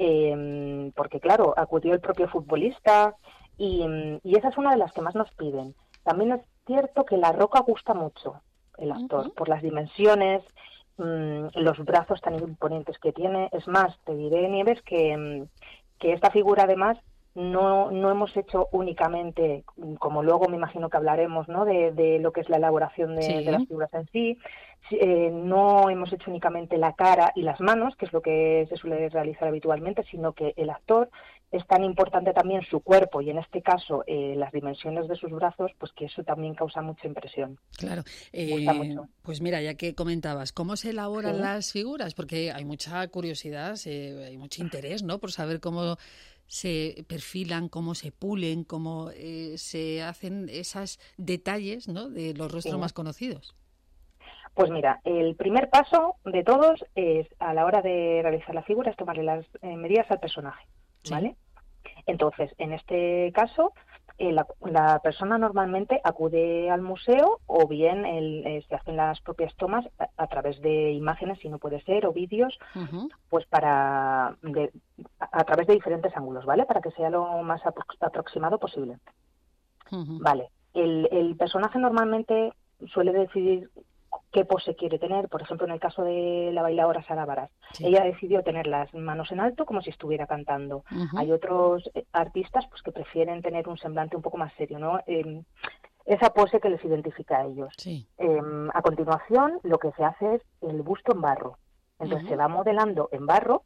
eh, porque claro, acudió el propio futbolista y, y esa es una de las que más nos piden. También es cierto que La Roca gusta mucho, el actor, uh-huh. por las dimensiones, mmm, los brazos tan imponentes que tiene. Es más, te diré, Nieves, que, que esta figura además no, no hemos hecho únicamente, como luego me imagino que hablaremos, ¿no? de, de lo que es la elaboración de, sí. de las figuras en sí, eh, no hemos hecho únicamente la cara y las manos, que es lo que se suele realizar habitualmente, sino que el actor es tan importante también su cuerpo y en este caso eh, las dimensiones de sus brazos, pues que eso también causa mucha impresión. Claro, eh, pues mira, ya que comentabas, ¿cómo se elaboran ¿Sí? las figuras? Porque hay mucha curiosidad, se, hay mucho interés, ¿no? Por saber cómo se perfilan, cómo se pulen, cómo eh, se hacen esos detalles, ¿no? De los rostros sí. más conocidos. Pues mira, el primer paso de todos es, a la hora de realizar la figura, es tomarle las eh, medidas al personaje, ¿vale? Sí. Entonces, en este caso, eh, la, la persona normalmente acude al museo o bien el, eh, se hacen las propias tomas a, a través de imágenes, si no puede ser, o vídeos, uh-huh. pues para de, a, a través de diferentes ángulos, ¿vale? Para que sea lo más apro- aproximado posible. Uh-huh. Vale. El, el personaje normalmente suele decidir qué pose quiere tener. Por ejemplo, en el caso de la bailadora Sara Baras, sí. ella decidió tener las manos en alto como si estuviera cantando. Uh-huh. Hay otros artistas pues que prefieren tener un semblante un poco más serio, ¿no? Eh, esa pose que les identifica a ellos. Sí. Eh, a continuación, lo que se hace es el busto en barro. Entonces uh-huh. se va modelando en barro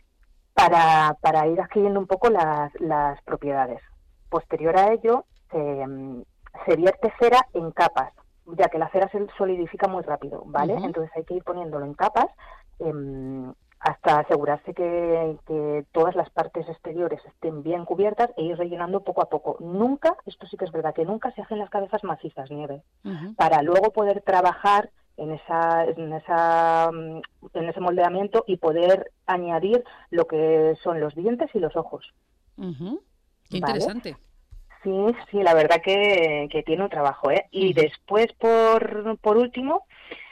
para, para ir adquiriendo un poco las, las propiedades. Posterior a ello, se, se vierte cera en capas, ya que la cera se solidifica muy rápido, ¿vale? Uh-huh. Entonces hay que ir poniéndolo en capas eh, hasta asegurarse que, que todas las partes exteriores estén bien cubiertas e ir rellenando poco a poco. Nunca, esto sí que es verdad, que nunca se hacen las cabezas macizas, Nieve, uh-huh. para luego poder trabajar en esa, en esa, en ese moldeamiento y poder añadir lo que son los dientes y los ojos. Uh-huh. Qué interesante. ¿Vale? Sí, sí, la verdad que, que tiene un trabajo, ¿eh? Y uh-huh. después, por, por último,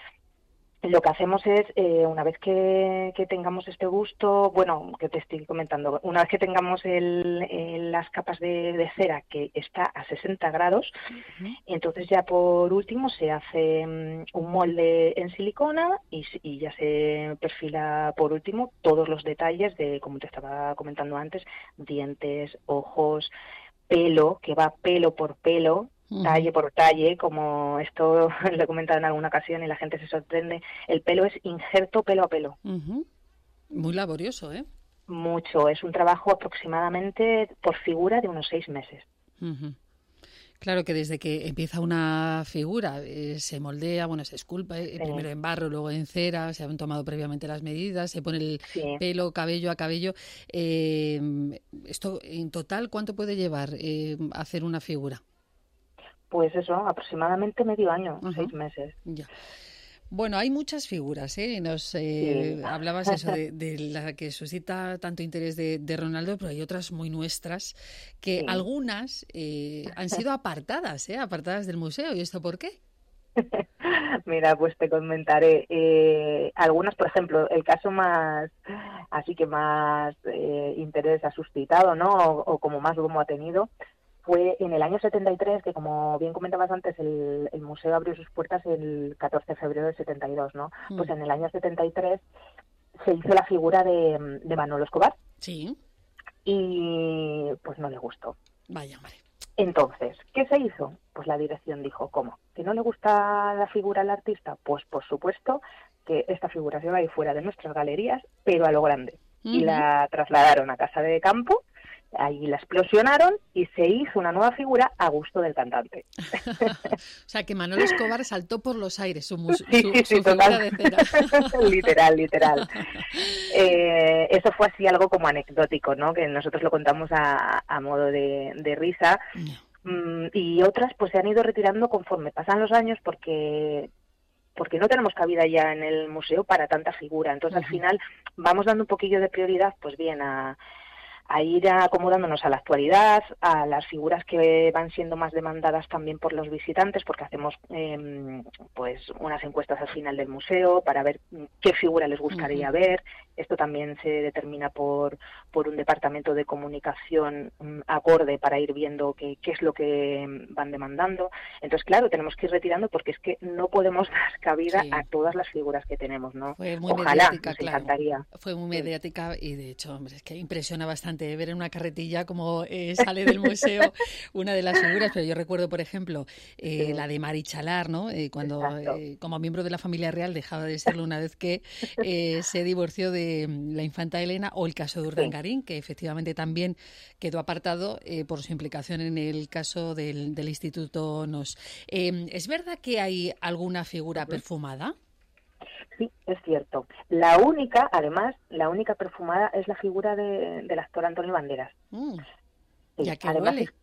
lo que hacemos es, eh, una vez que, que tengamos este busto, bueno, que te estoy comentando, una vez que tengamos el, el, las capas de, de cera, que está a sesenta grados, uh-huh. entonces ya por último se hace um, un molde en silicona y, y ya se perfila por último todos los detalles de, como te estaba comentando antes, dientes, ojos, pelo, que va pelo por pelo, uh-huh. talle por talle, como esto lo he comentado en alguna ocasión y la gente se sorprende. El pelo es injerto pelo a pelo. Uh-huh. Muy laborioso, ¿eh? Mucho. Es un trabajo aproximadamente por figura de unos seis meses. Uh-huh. Claro que desde que empieza una figura eh, se moldea, bueno, se esculpa, eh, sí. primero en barro, luego en cera, se han tomado previamente las medidas, se pone el sí. pelo cabello a cabello. Eh, esto en total, ¿cuánto puede llevar eh, hacer una figura? Pues eso, aproximadamente medio año, uh-huh. seis meses. Ya. Bueno, hay muchas figuras, ¿eh? Nos eh, sí. hablabas eso de, de la que suscita tanto interés de, de Ronaldo, pero hay otras muy nuestras que sí. algunas eh, han sido apartadas, ¿eh? Apartadas del museo. ¿Y esto por qué? Mira, pues te comentaré. Eh, algunas, por ejemplo, el caso más, así que más eh, interés ha suscitado, ¿no? O, o como más boom ha tenido, fue en el año setenta y tres, que como bien comentabas antes, el, el museo abrió sus puertas el catorce de febrero del setenta y dos, ¿no? Mm. Pues en el año setenta y tres se hizo la figura de, de Manolo Escobar. Sí. Y pues no le gustó. Vaya, madre. Entonces, ¿qué se hizo? Pues la dirección dijo, ¿cómo? ¿Que no le gusta la figura al artista? Pues por supuesto que esta figura se va a ir fuera de nuestras galerías, pero a lo grande. Uh-huh. Y la trasladaron a Casa de Campo, ahí la explosionaron y se hizo una nueva figura a gusto del cantante. O sea, que Manolo Escobar saltó por los aires su, mus- sí, su, sí, sí, su figura de cera. literal, literal. Eh, eso fue así algo como anecdótico, ¿no? Que nosotros lo contamos a, a modo de, de risa. Mm, y otras pues se han ido retirando conforme pasan los años porque... porque no tenemos cabida ya en el museo para tanta figura. Entonces, uh-huh. al final, vamos dando un poquillo de prioridad, pues bien, a, a ir acomodándonos a la actualidad, a las figuras que van siendo más demandadas también por los visitantes, porque hacemos eh, pues unas encuestas al final del museo para ver qué figura les gustaría uh-huh. ver. Esto también se determina por, por un departamento de comunicación um, acorde para ir viendo qué, qué es lo que van demandando. Entonces, claro, tenemos que ir retirando porque es que no podemos dar cabida sí. a todas las figuras que tenemos, ¿no? Fue muy Ojalá, mediática, nos claro. encantaría. Fue muy mediática y, de hecho, hombre, es que impresiona bastante ver en una carretilla cómo eh, sale del museo una de las figuras. Pero yo recuerdo, por ejemplo, eh, sí. la de Mari Chalar, ¿no? Eh, cuando, eh, como miembro de la familia real, dejaba de serlo una vez que eh, se divorció de la infanta Elena, o el caso de Urdangarín, sí. que efectivamente también quedó apartado eh, por su implicación en el caso del, del Instituto Nos. Eh, ¿Es verdad que hay alguna figura uh-huh. perfumada? Sí, es cierto. La única, además, la única perfumada es la figura de, del actor Antonio Banderas. Mm. Sí, ya que además, huele.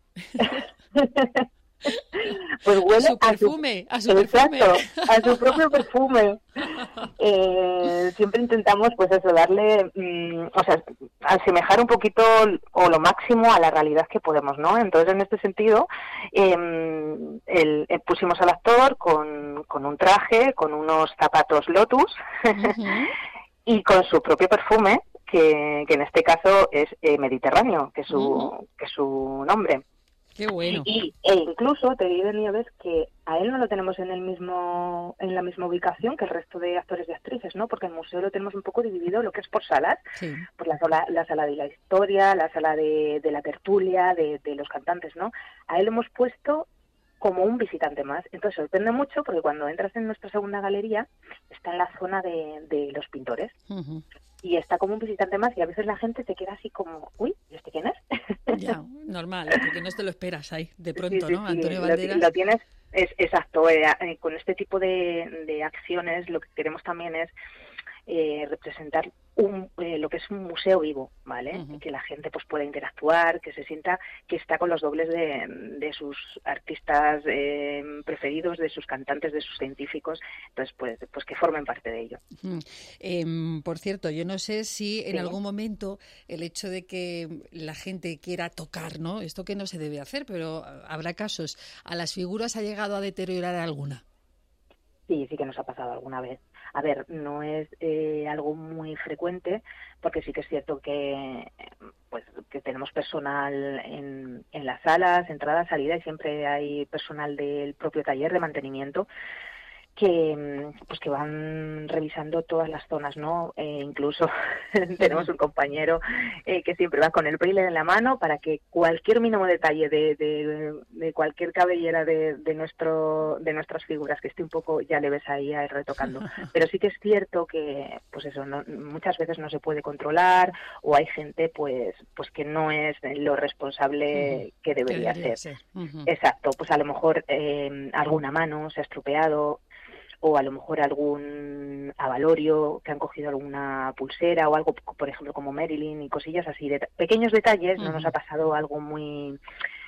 Pues huele a su perfume, a su, a su perfume. Exacto, a su propio perfume. Eh, siempre intentamos, pues eso, darle, mmm, o sea, asemejar un poquito o lo máximo a la realidad que podemos, ¿no? Entonces, en este sentido, eh, el, eh, pusimos al actor con, con un traje, con unos zapatos Lotus uh-huh. y con su propio perfume, que, que en este caso es eh, Mediterráneo, que es su, uh-huh. que es su nombre. Qué bueno. Y e incluso te diré, Nieves, que a él no lo tenemos en el mismo en la misma ubicación que el resto de actores y actrices, ¿no? Porque el museo lo tenemos un poco dividido lo que es por salas, sí. por la sala, la sala de la historia, la sala de, de la tertulia, de, de los cantantes, ¿no? A él lo hemos puesto como un visitante más. Entonces sorprende mucho porque cuando entras en nuestra segunda galería está en la zona de, de los pintores. Uh-huh. Y está como un visitante más y a veces la gente se queda así como, uy, ¿y este quién es? Ya, normal, porque no te lo esperas ahí, de pronto, sí, sí, ¿no? Sí, Antonio lo, Banderas. Lo tienes, es exacto, eh, eh, con este tipo de, de acciones lo que queremos también es eh, representar un, eh, lo que es un museo vivo, ¿vale? Uh-huh. Que la gente pues pueda interactuar, que se sienta que está con los dobles de, de sus artistas eh, preferidos, de sus cantantes, de sus científicos, entonces pues, pues que formen parte de ello. Uh-huh. Eh, por cierto, yo no sé si en sí. algún momento el hecho de que la gente quiera tocar, ¿no? Esto que no se debe hacer, pero habrá casos, ¿a las figuras ha llegado a deteriorar alguna? Sí, sí que nos ha pasado alguna vez. A ver, no es eh, algo muy frecuente, porque sí que es cierto que pues que tenemos personal en, en las salas, entrada, salida, y siempre hay personal del propio taller de mantenimiento que pues que van revisando todas las zonas, ¿no? Eh, incluso tenemos un compañero eh, que siempre va con el braille en la mano para que cualquier mínimo detalle de, de, de cualquier cabellera de, de nuestro de nuestras figuras que esté un poco, ya le ves ahí a ir retocando. Pero sí que es cierto que pues eso no, muchas veces no se puede controlar, o hay gente pues pues que no es lo responsable uh-huh. que debería, que debería ser. ser. Uh-huh. Exacto, pues a lo mejor eh, alguna mano se ha estropeado, o a lo mejor algún avalorio, que han cogido alguna pulsera o algo, por ejemplo, como Marilyn y cosillas así, de pequeños detalles. Uh-huh. No nos ha pasado algo muy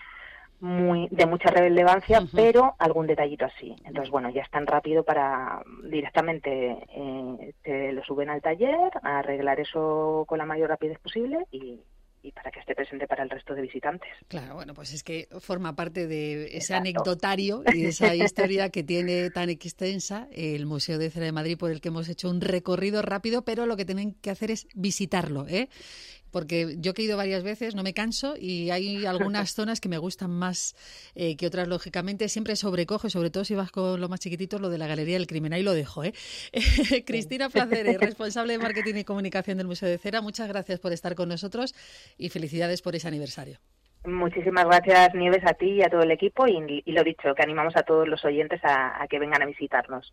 muy de mucha relevancia, uh-huh. pero algún detallito así. Entonces, bueno, ya es tan rápido para directamente eh, te lo suben al taller, a arreglar eso con la mayor rapidez posible y y para que esté presente para el resto de visitantes. Claro, bueno, pues es que forma parte de ese Exacto. anecdotario y de esa historia que tiene tan extensa el Museo de Cera de Madrid, por el que hemos hecho un recorrido rápido, pero lo que tienen que hacer es visitarlo, ¿eh? Porque yo que he ido varias veces, no me canso, y hay algunas zonas que me gustan más eh, que otras, lógicamente. Siempre sobrecoge, sobre todo si vas con los más chiquititos, lo de la Galería del Crimen. Ahí lo dejo, ¿eh? Cristina Placeres, responsable de Marketing y Comunicación del Museo de Cera, muchas gracias por estar con nosotros y felicidades por ese aniversario. Muchísimas gracias, Nieves, a ti y a todo el equipo, y, y lo dicho, que animamos a todos los oyentes a, a que vengan a visitarnos.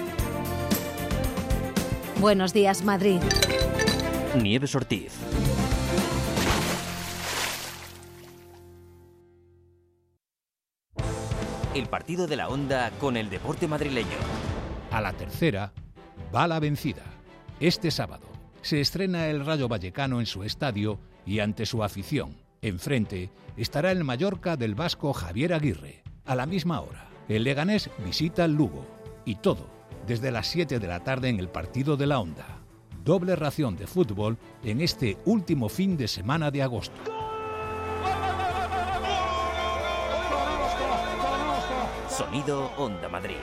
Buenos días, Madrid. Nieves Ortiz. el partido de la Onda con el deporte madrileño. A la tercera va la vencida. Este sábado se estrena el Rayo Vallecano en su estadio y ante su afición. Enfrente estará el Mallorca del vasco Javier Aguirre. A la misma hora, el Leganés visita el Lugo. Y todo desde las siete de la tarde en el partido de la Onda. Doble ración de fútbol en este último fin de semana de agosto. Sonido Onda Madrid.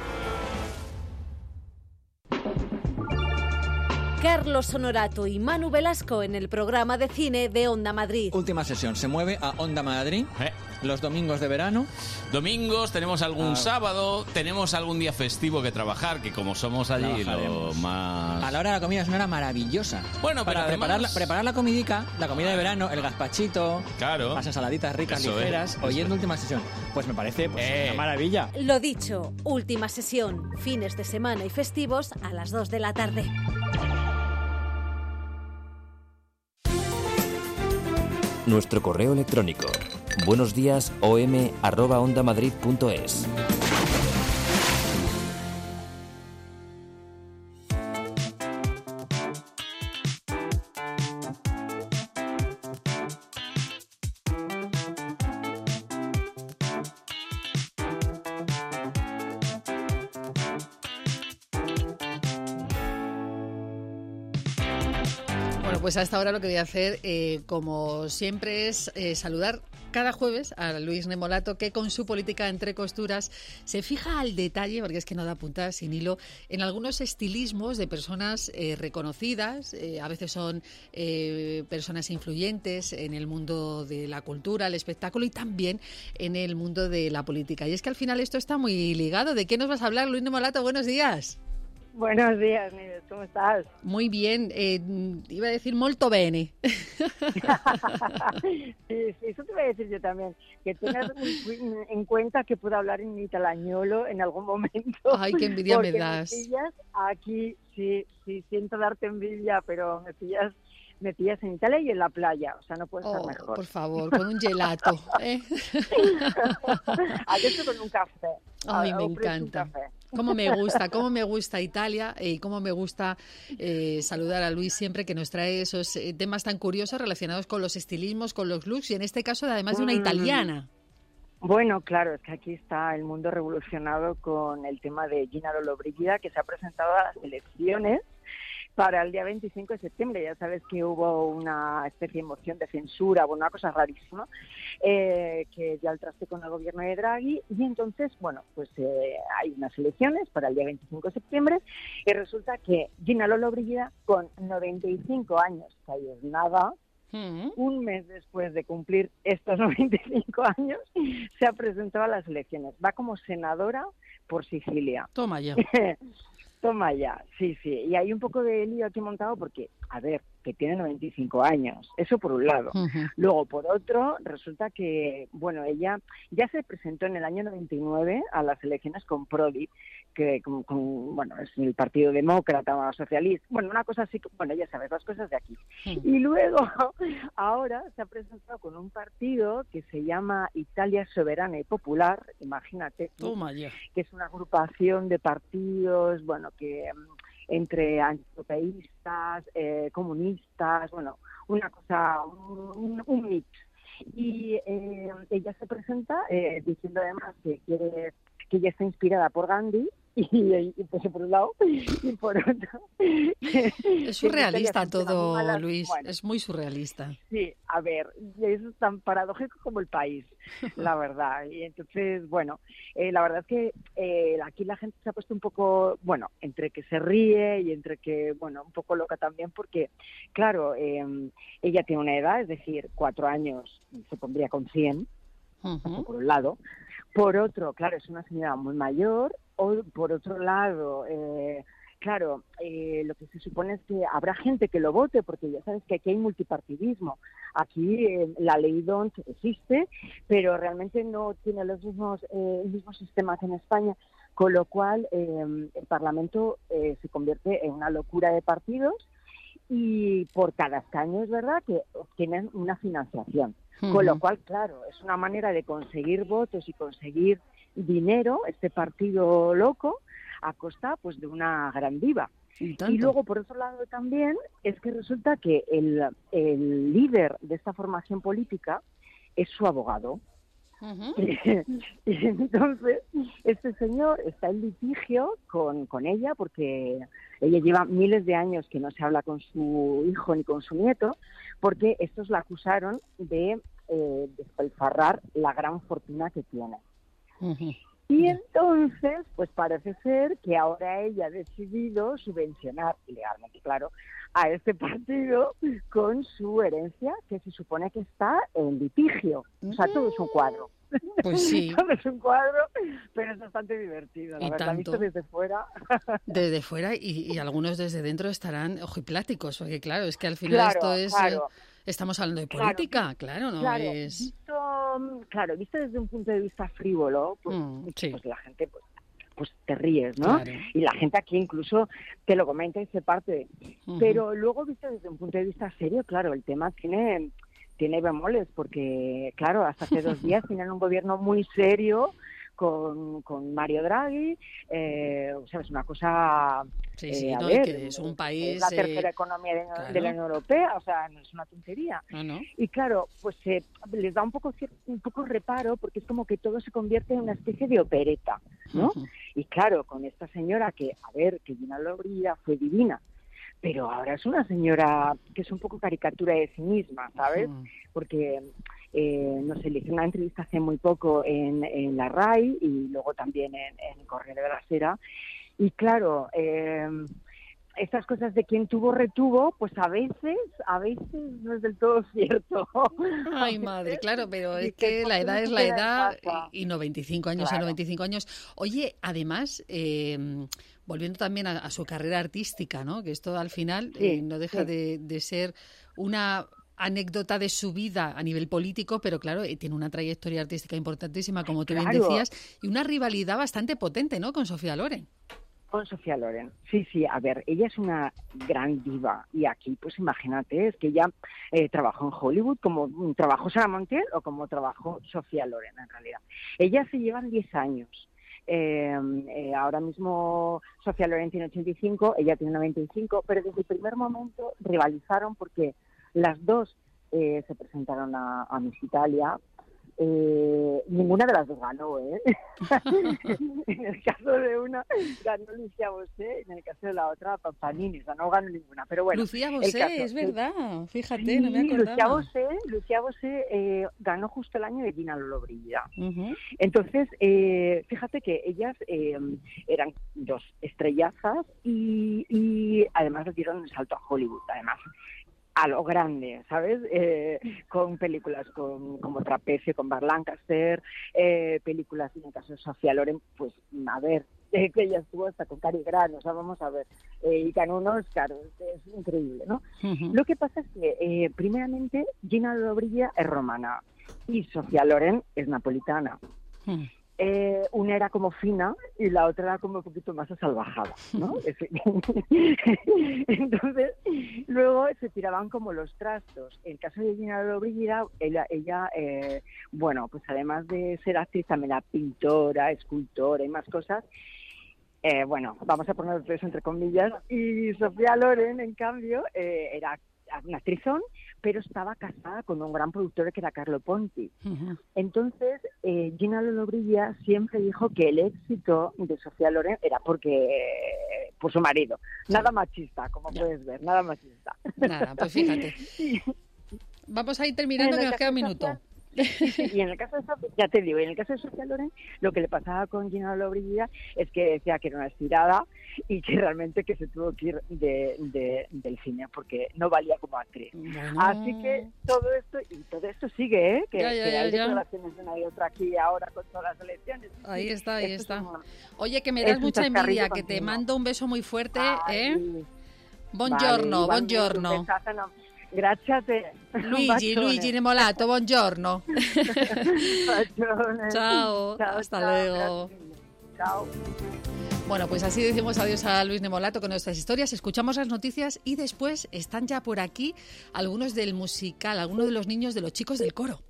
Carlos Honorato y Manu Velasco en el programa de cine de Onda Madrid. Última sesión, se mueve a Onda Madrid, ¿Eh? los domingos de verano. Domingos, tenemos algún ah. sábado, tenemos algún día festivo que trabajar, que como somos allí lo más... A la hora de la comida es una hora maravillosa. Bueno, Para pero además... preparar, la, preparar la comidica, la comida de verano, el gazpachito, claro. las ensaladitas ricas, Eso ligeras, es, oyendo es. Última Sesión. Pues me parece pues, eh. una maravilla. Lo dicho, última sesión, fines de semana y festivos a las dos de la tarde. Nuestro correo electrónico buenos días o m arroba ondamadrid punto es. Pues hasta ahora lo que voy a hacer, eh, como siempre, es eh, saludar cada jueves a Luis Nemolato, que con su política entre costuras se fija al detalle, porque es que no da puntada sin hilo, en algunos estilismos de personas eh, reconocidas, eh, a veces son eh, personas influyentes en el mundo de la cultura, el espectáculo y también en el mundo de la política. Y es que al final esto está muy ligado. ¿De qué nos vas a hablar, Luis Nemolato? Buenos días. Buenos días, Nieves, ¿cómo estás? Muy bien, eh, iba a decir molto bene. sí, sí, eso te iba a decir yo también, que tengas en cuenta que puedo hablar en italañolo en algún momento. Ay, qué envidia me das. Me pillas aquí, sí, sí, siento darte envidia, pero me pillas... Me pillas en Italia y en la playa, o sea, no puede ser oh, mejor. Por favor, con un gelato. ¿eh? Ayer con un café. Ay, me encanta. Cómo me gusta, cómo me gusta Italia y cómo me gusta eh, saludar a Luis siempre, que nos trae esos eh, temas tan curiosos relacionados con los estilismos, con los looks y en este caso además de una italiana. Bueno, claro, es que aquí está el mundo revolucionado con el tema de Gina Lollobrigida, que se ha presentado a las elecciones para el día veinticinco de septiembre. Ya sabes que hubo una especie de moción de censura, bueno, una cosa rarísima, eh, que ya al traste con el gobierno de Draghi, y entonces, bueno, pues eh, hay unas elecciones para el día veinticinco de septiembre, y resulta que Gina Lollobrigida, con noventa y cinco años, que ahí es nada, uh-huh. un mes después de cumplir estos noventa y cinco años, se ha presentado a las elecciones. Va como senadora por Sicilia. Toma ya. Toma ya, sí, sí. Y hay un poco de lío aquí montado porque, a ver, que tiene noventa y cinco años. Eso por un lado. Uh-huh. Luego, por otro, resulta que, bueno, ella ya se presentó en el año noventa y nueve a las elecciones con Prodi, que, con, con, bueno, es el Partido Demócrata, Socialista. Bueno, una cosa así, bueno, ya sabes, las cosas de aquí. Uh-huh. Y luego, ahora se ha presentado con un partido que se llama Italia Soberana y Popular, imagínate. Toma ya. Que es una agrupación de partidos, bueno, que entre antieuropeístas, eh, comunistas, bueno, una cosa, un, un mix. Y eh, ella se presenta eh, diciendo además que quiere, que ella está inspirada por Gandhi, y, y, y pues por un lado, y por otro... Es surrealista todo, malas, Luis, bueno, es muy surrealista. Sí, a ver, es tan paradójico como el país, la verdad. Y entonces, bueno, eh, la verdad es que eh, aquí la gente se ha puesto un poco, bueno, entre que se ríe y entre que, bueno, un poco loca también, porque, claro, eh, ella tiene una edad, es decir, cuatro años, se pondría con cien, uh-huh. por un lado. Por otro, claro, es una señora muy mayor. O, por otro lado, eh, claro, eh, lo que se supone es que habrá gente que lo vote, porque ya sabes que aquí hay multipartidismo. Aquí eh, la ley D O N T existe, pero realmente no tiene los mismos, eh, mismos sistemas en España, con lo cual eh, el Parlamento eh, se convierte en una locura de partidos y por cada escaño es verdad que obtienen una financiación. Uh-huh. Con lo cual, claro, es una manera de conseguir votos y conseguir dinero, este partido loco, a costa pues de una gran diva. Y, y luego, por otro lado, también es que resulta que el, el líder de esta formación política es su abogado. Uh-huh. Y entonces, este señor está en litigio con, con ella, porque ella lleva miles de años que no se habla con su hijo ni con su nieto, porque estos la acusaron de eh, despilfarrar la gran fortuna que tiene. Uh-huh. Y entonces, pues parece ser que ahora ella ha decidido subvencionar, ilegalmente, claro, a este partido con su herencia, que se supone que está en litigio. O sea, todo es un cuadro. Pues sí. Todo es un cuadro, pero es bastante divertido. La y verdad, tanto. Visto desde fuera. Desde fuera y, y algunos desde dentro estarán ojipláticos, porque claro, es que al final Claro, esto es... claro. Eh, estamos hablando de política, claro, claro ¿no? Claro, es... visto, claro, visto desde un punto de vista frívolo, pues, mm, sí. pues la gente... pues pues te ríes, ¿no? Claro. Y la gente aquí incluso te lo comenta y se parte. Uh-huh. Pero luego, visto desde un punto de vista serio, claro, el tema tiene tiene bemoles, porque, claro, hasta hace dos días tienen un gobierno muy serio con, con Mario Draghi, eh, o sea, es una cosa... Sí, eh, sí, a no, ver, que es un país... Es la tercera eh, economía de, claro. de la Unión Europea, o sea, no es una tontería. No, no. Y claro, pues eh, les da un poco un poco reparo, porque es como que todo se convierte en una especie de opereta, ¿no? Uh-huh. Y claro, con esta señora que, a ver, que Gina Lollobrigida fue divina, pero ahora es una señora que es un poco caricatura de sí misma, ¿sabes? Uh-huh. Porque, eh, no sé, le hice una entrevista hace muy poco en, en la RAI y luego también en, en Correo de la Sera. Y claro, eh, estas cosas de quien tuvo retuvo, pues a veces, a veces no es del todo cierto. Ay, madre, claro, pero es que la edad es la edad y noventa y cinco años claro. a noventa y cinco años. Oye, además, eh, volviendo también a, a su carrera artística, ¿no? Que esto al final sí, eh, no deja sí. de, de ser una anécdota de su vida a nivel político, pero claro, eh, tiene una trayectoria artística importantísima, como tú claro. bien decías, y una rivalidad bastante potente, ¿no? Con Sofía Loren. Con Sofía Loren, sí, sí, a ver, ella es una gran diva y aquí, pues imagínate, es que ella eh, trabajó en Hollywood como trabajó Sara Montiel o como trabajó Sofía Loren en realidad. Ellas se llevan diez años. Eh, eh, ahora mismo Sofía Loren tiene ochenta y cinco, ella tiene noventa y cinco, pero desde el primer momento rivalizaron porque las dos eh, se presentaron a, a Miss Italia. Eh, ninguna de las dos ganó, ¿eh? En el caso de una ganó Lucía Bosé, en el caso de la otra Pampanini, o sea, no ganó ninguna, pero bueno. Lucía Bosé, caso, es verdad, fíjate, sí, no me acordaba. Lucía Bosé, Lucía Bosé eh, ganó justo el año de Gina Lollobrigida. Uh-huh. Entonces, eh, fíjate que ellas eh, eran dos estrellazas y, y además les dieron el salto a Hollywood, además. A lo grande, ¿sabes? Eh, con películas con, como Trapecio, con Burt Lancaster, eh, películas, en el caso de Sofía Loren, pues, a ver, eh, que ella estuvo hasta con Cary Grant, o sea, vamos a ver, eh, y ganó un Oscar, es, es increíble, ¿no? Uh-huh. Lo que pasa es que, eh, primeramente, Gina Lollobrigida es romana y Sofía Loren es napolitana. Uh-huh. Eh, una era como fina y la otra era como un poquito más asalvajada, ¿no? Entonces, luego se tiraban como los trastos. En el caso de Gina Lollobrigida, ella, ella eh, bueno, pues además de ser actriz, también era pintora, escultora y más cosas. Eh, bueno, vamos a poner eso entre comillas. Y Sofía Loren, en cambio, eh, era una actrizón, pero estaba casada con un gran productor que era Carlo Ponti. Uh-huh. Entonces, eh, Gina Lollobrigida siempre dijo que el éxito de Sofía Loren era porque eh, por su marido. Sí. Nada machista, como ya. puedes ver, nada machista. Nada, pues fíjate. Vamos a ir terminando, que nos queda un minuto. Sofía, y en el caso de Sofía, ya te digo, en el caso de Sofía Loren, lo que le pasaba con Gina Lollobrigida es que decía que era una estirada y que realmente que se tuvo que ir de, de, del cine porque no valía como actriz. Bueno. Así que todo esto, y todo esto sigue, ¿eh? Que, ya, ya, que ya, hay ya. declaraciones de una y otra aquí ahora con todas las elecciones. Ahí está, ahí esto está. Un, Oye, que me das mucha envidia, que te mando un beso muy fuerte, Ay, ¿eh? Buongiorno, vale, buongiorno. Grazie a te. Luigi, Luigi Nemolato, buongiorno. Ciao, ciao, hasta ciao, luego. Chao. Bueno, pues así decimos adiós a Luis Nemolato con nuestras historias, escuchamos las noticias y después están ya por aquí algunos del musical, algunos de los niños de los chicos del coro.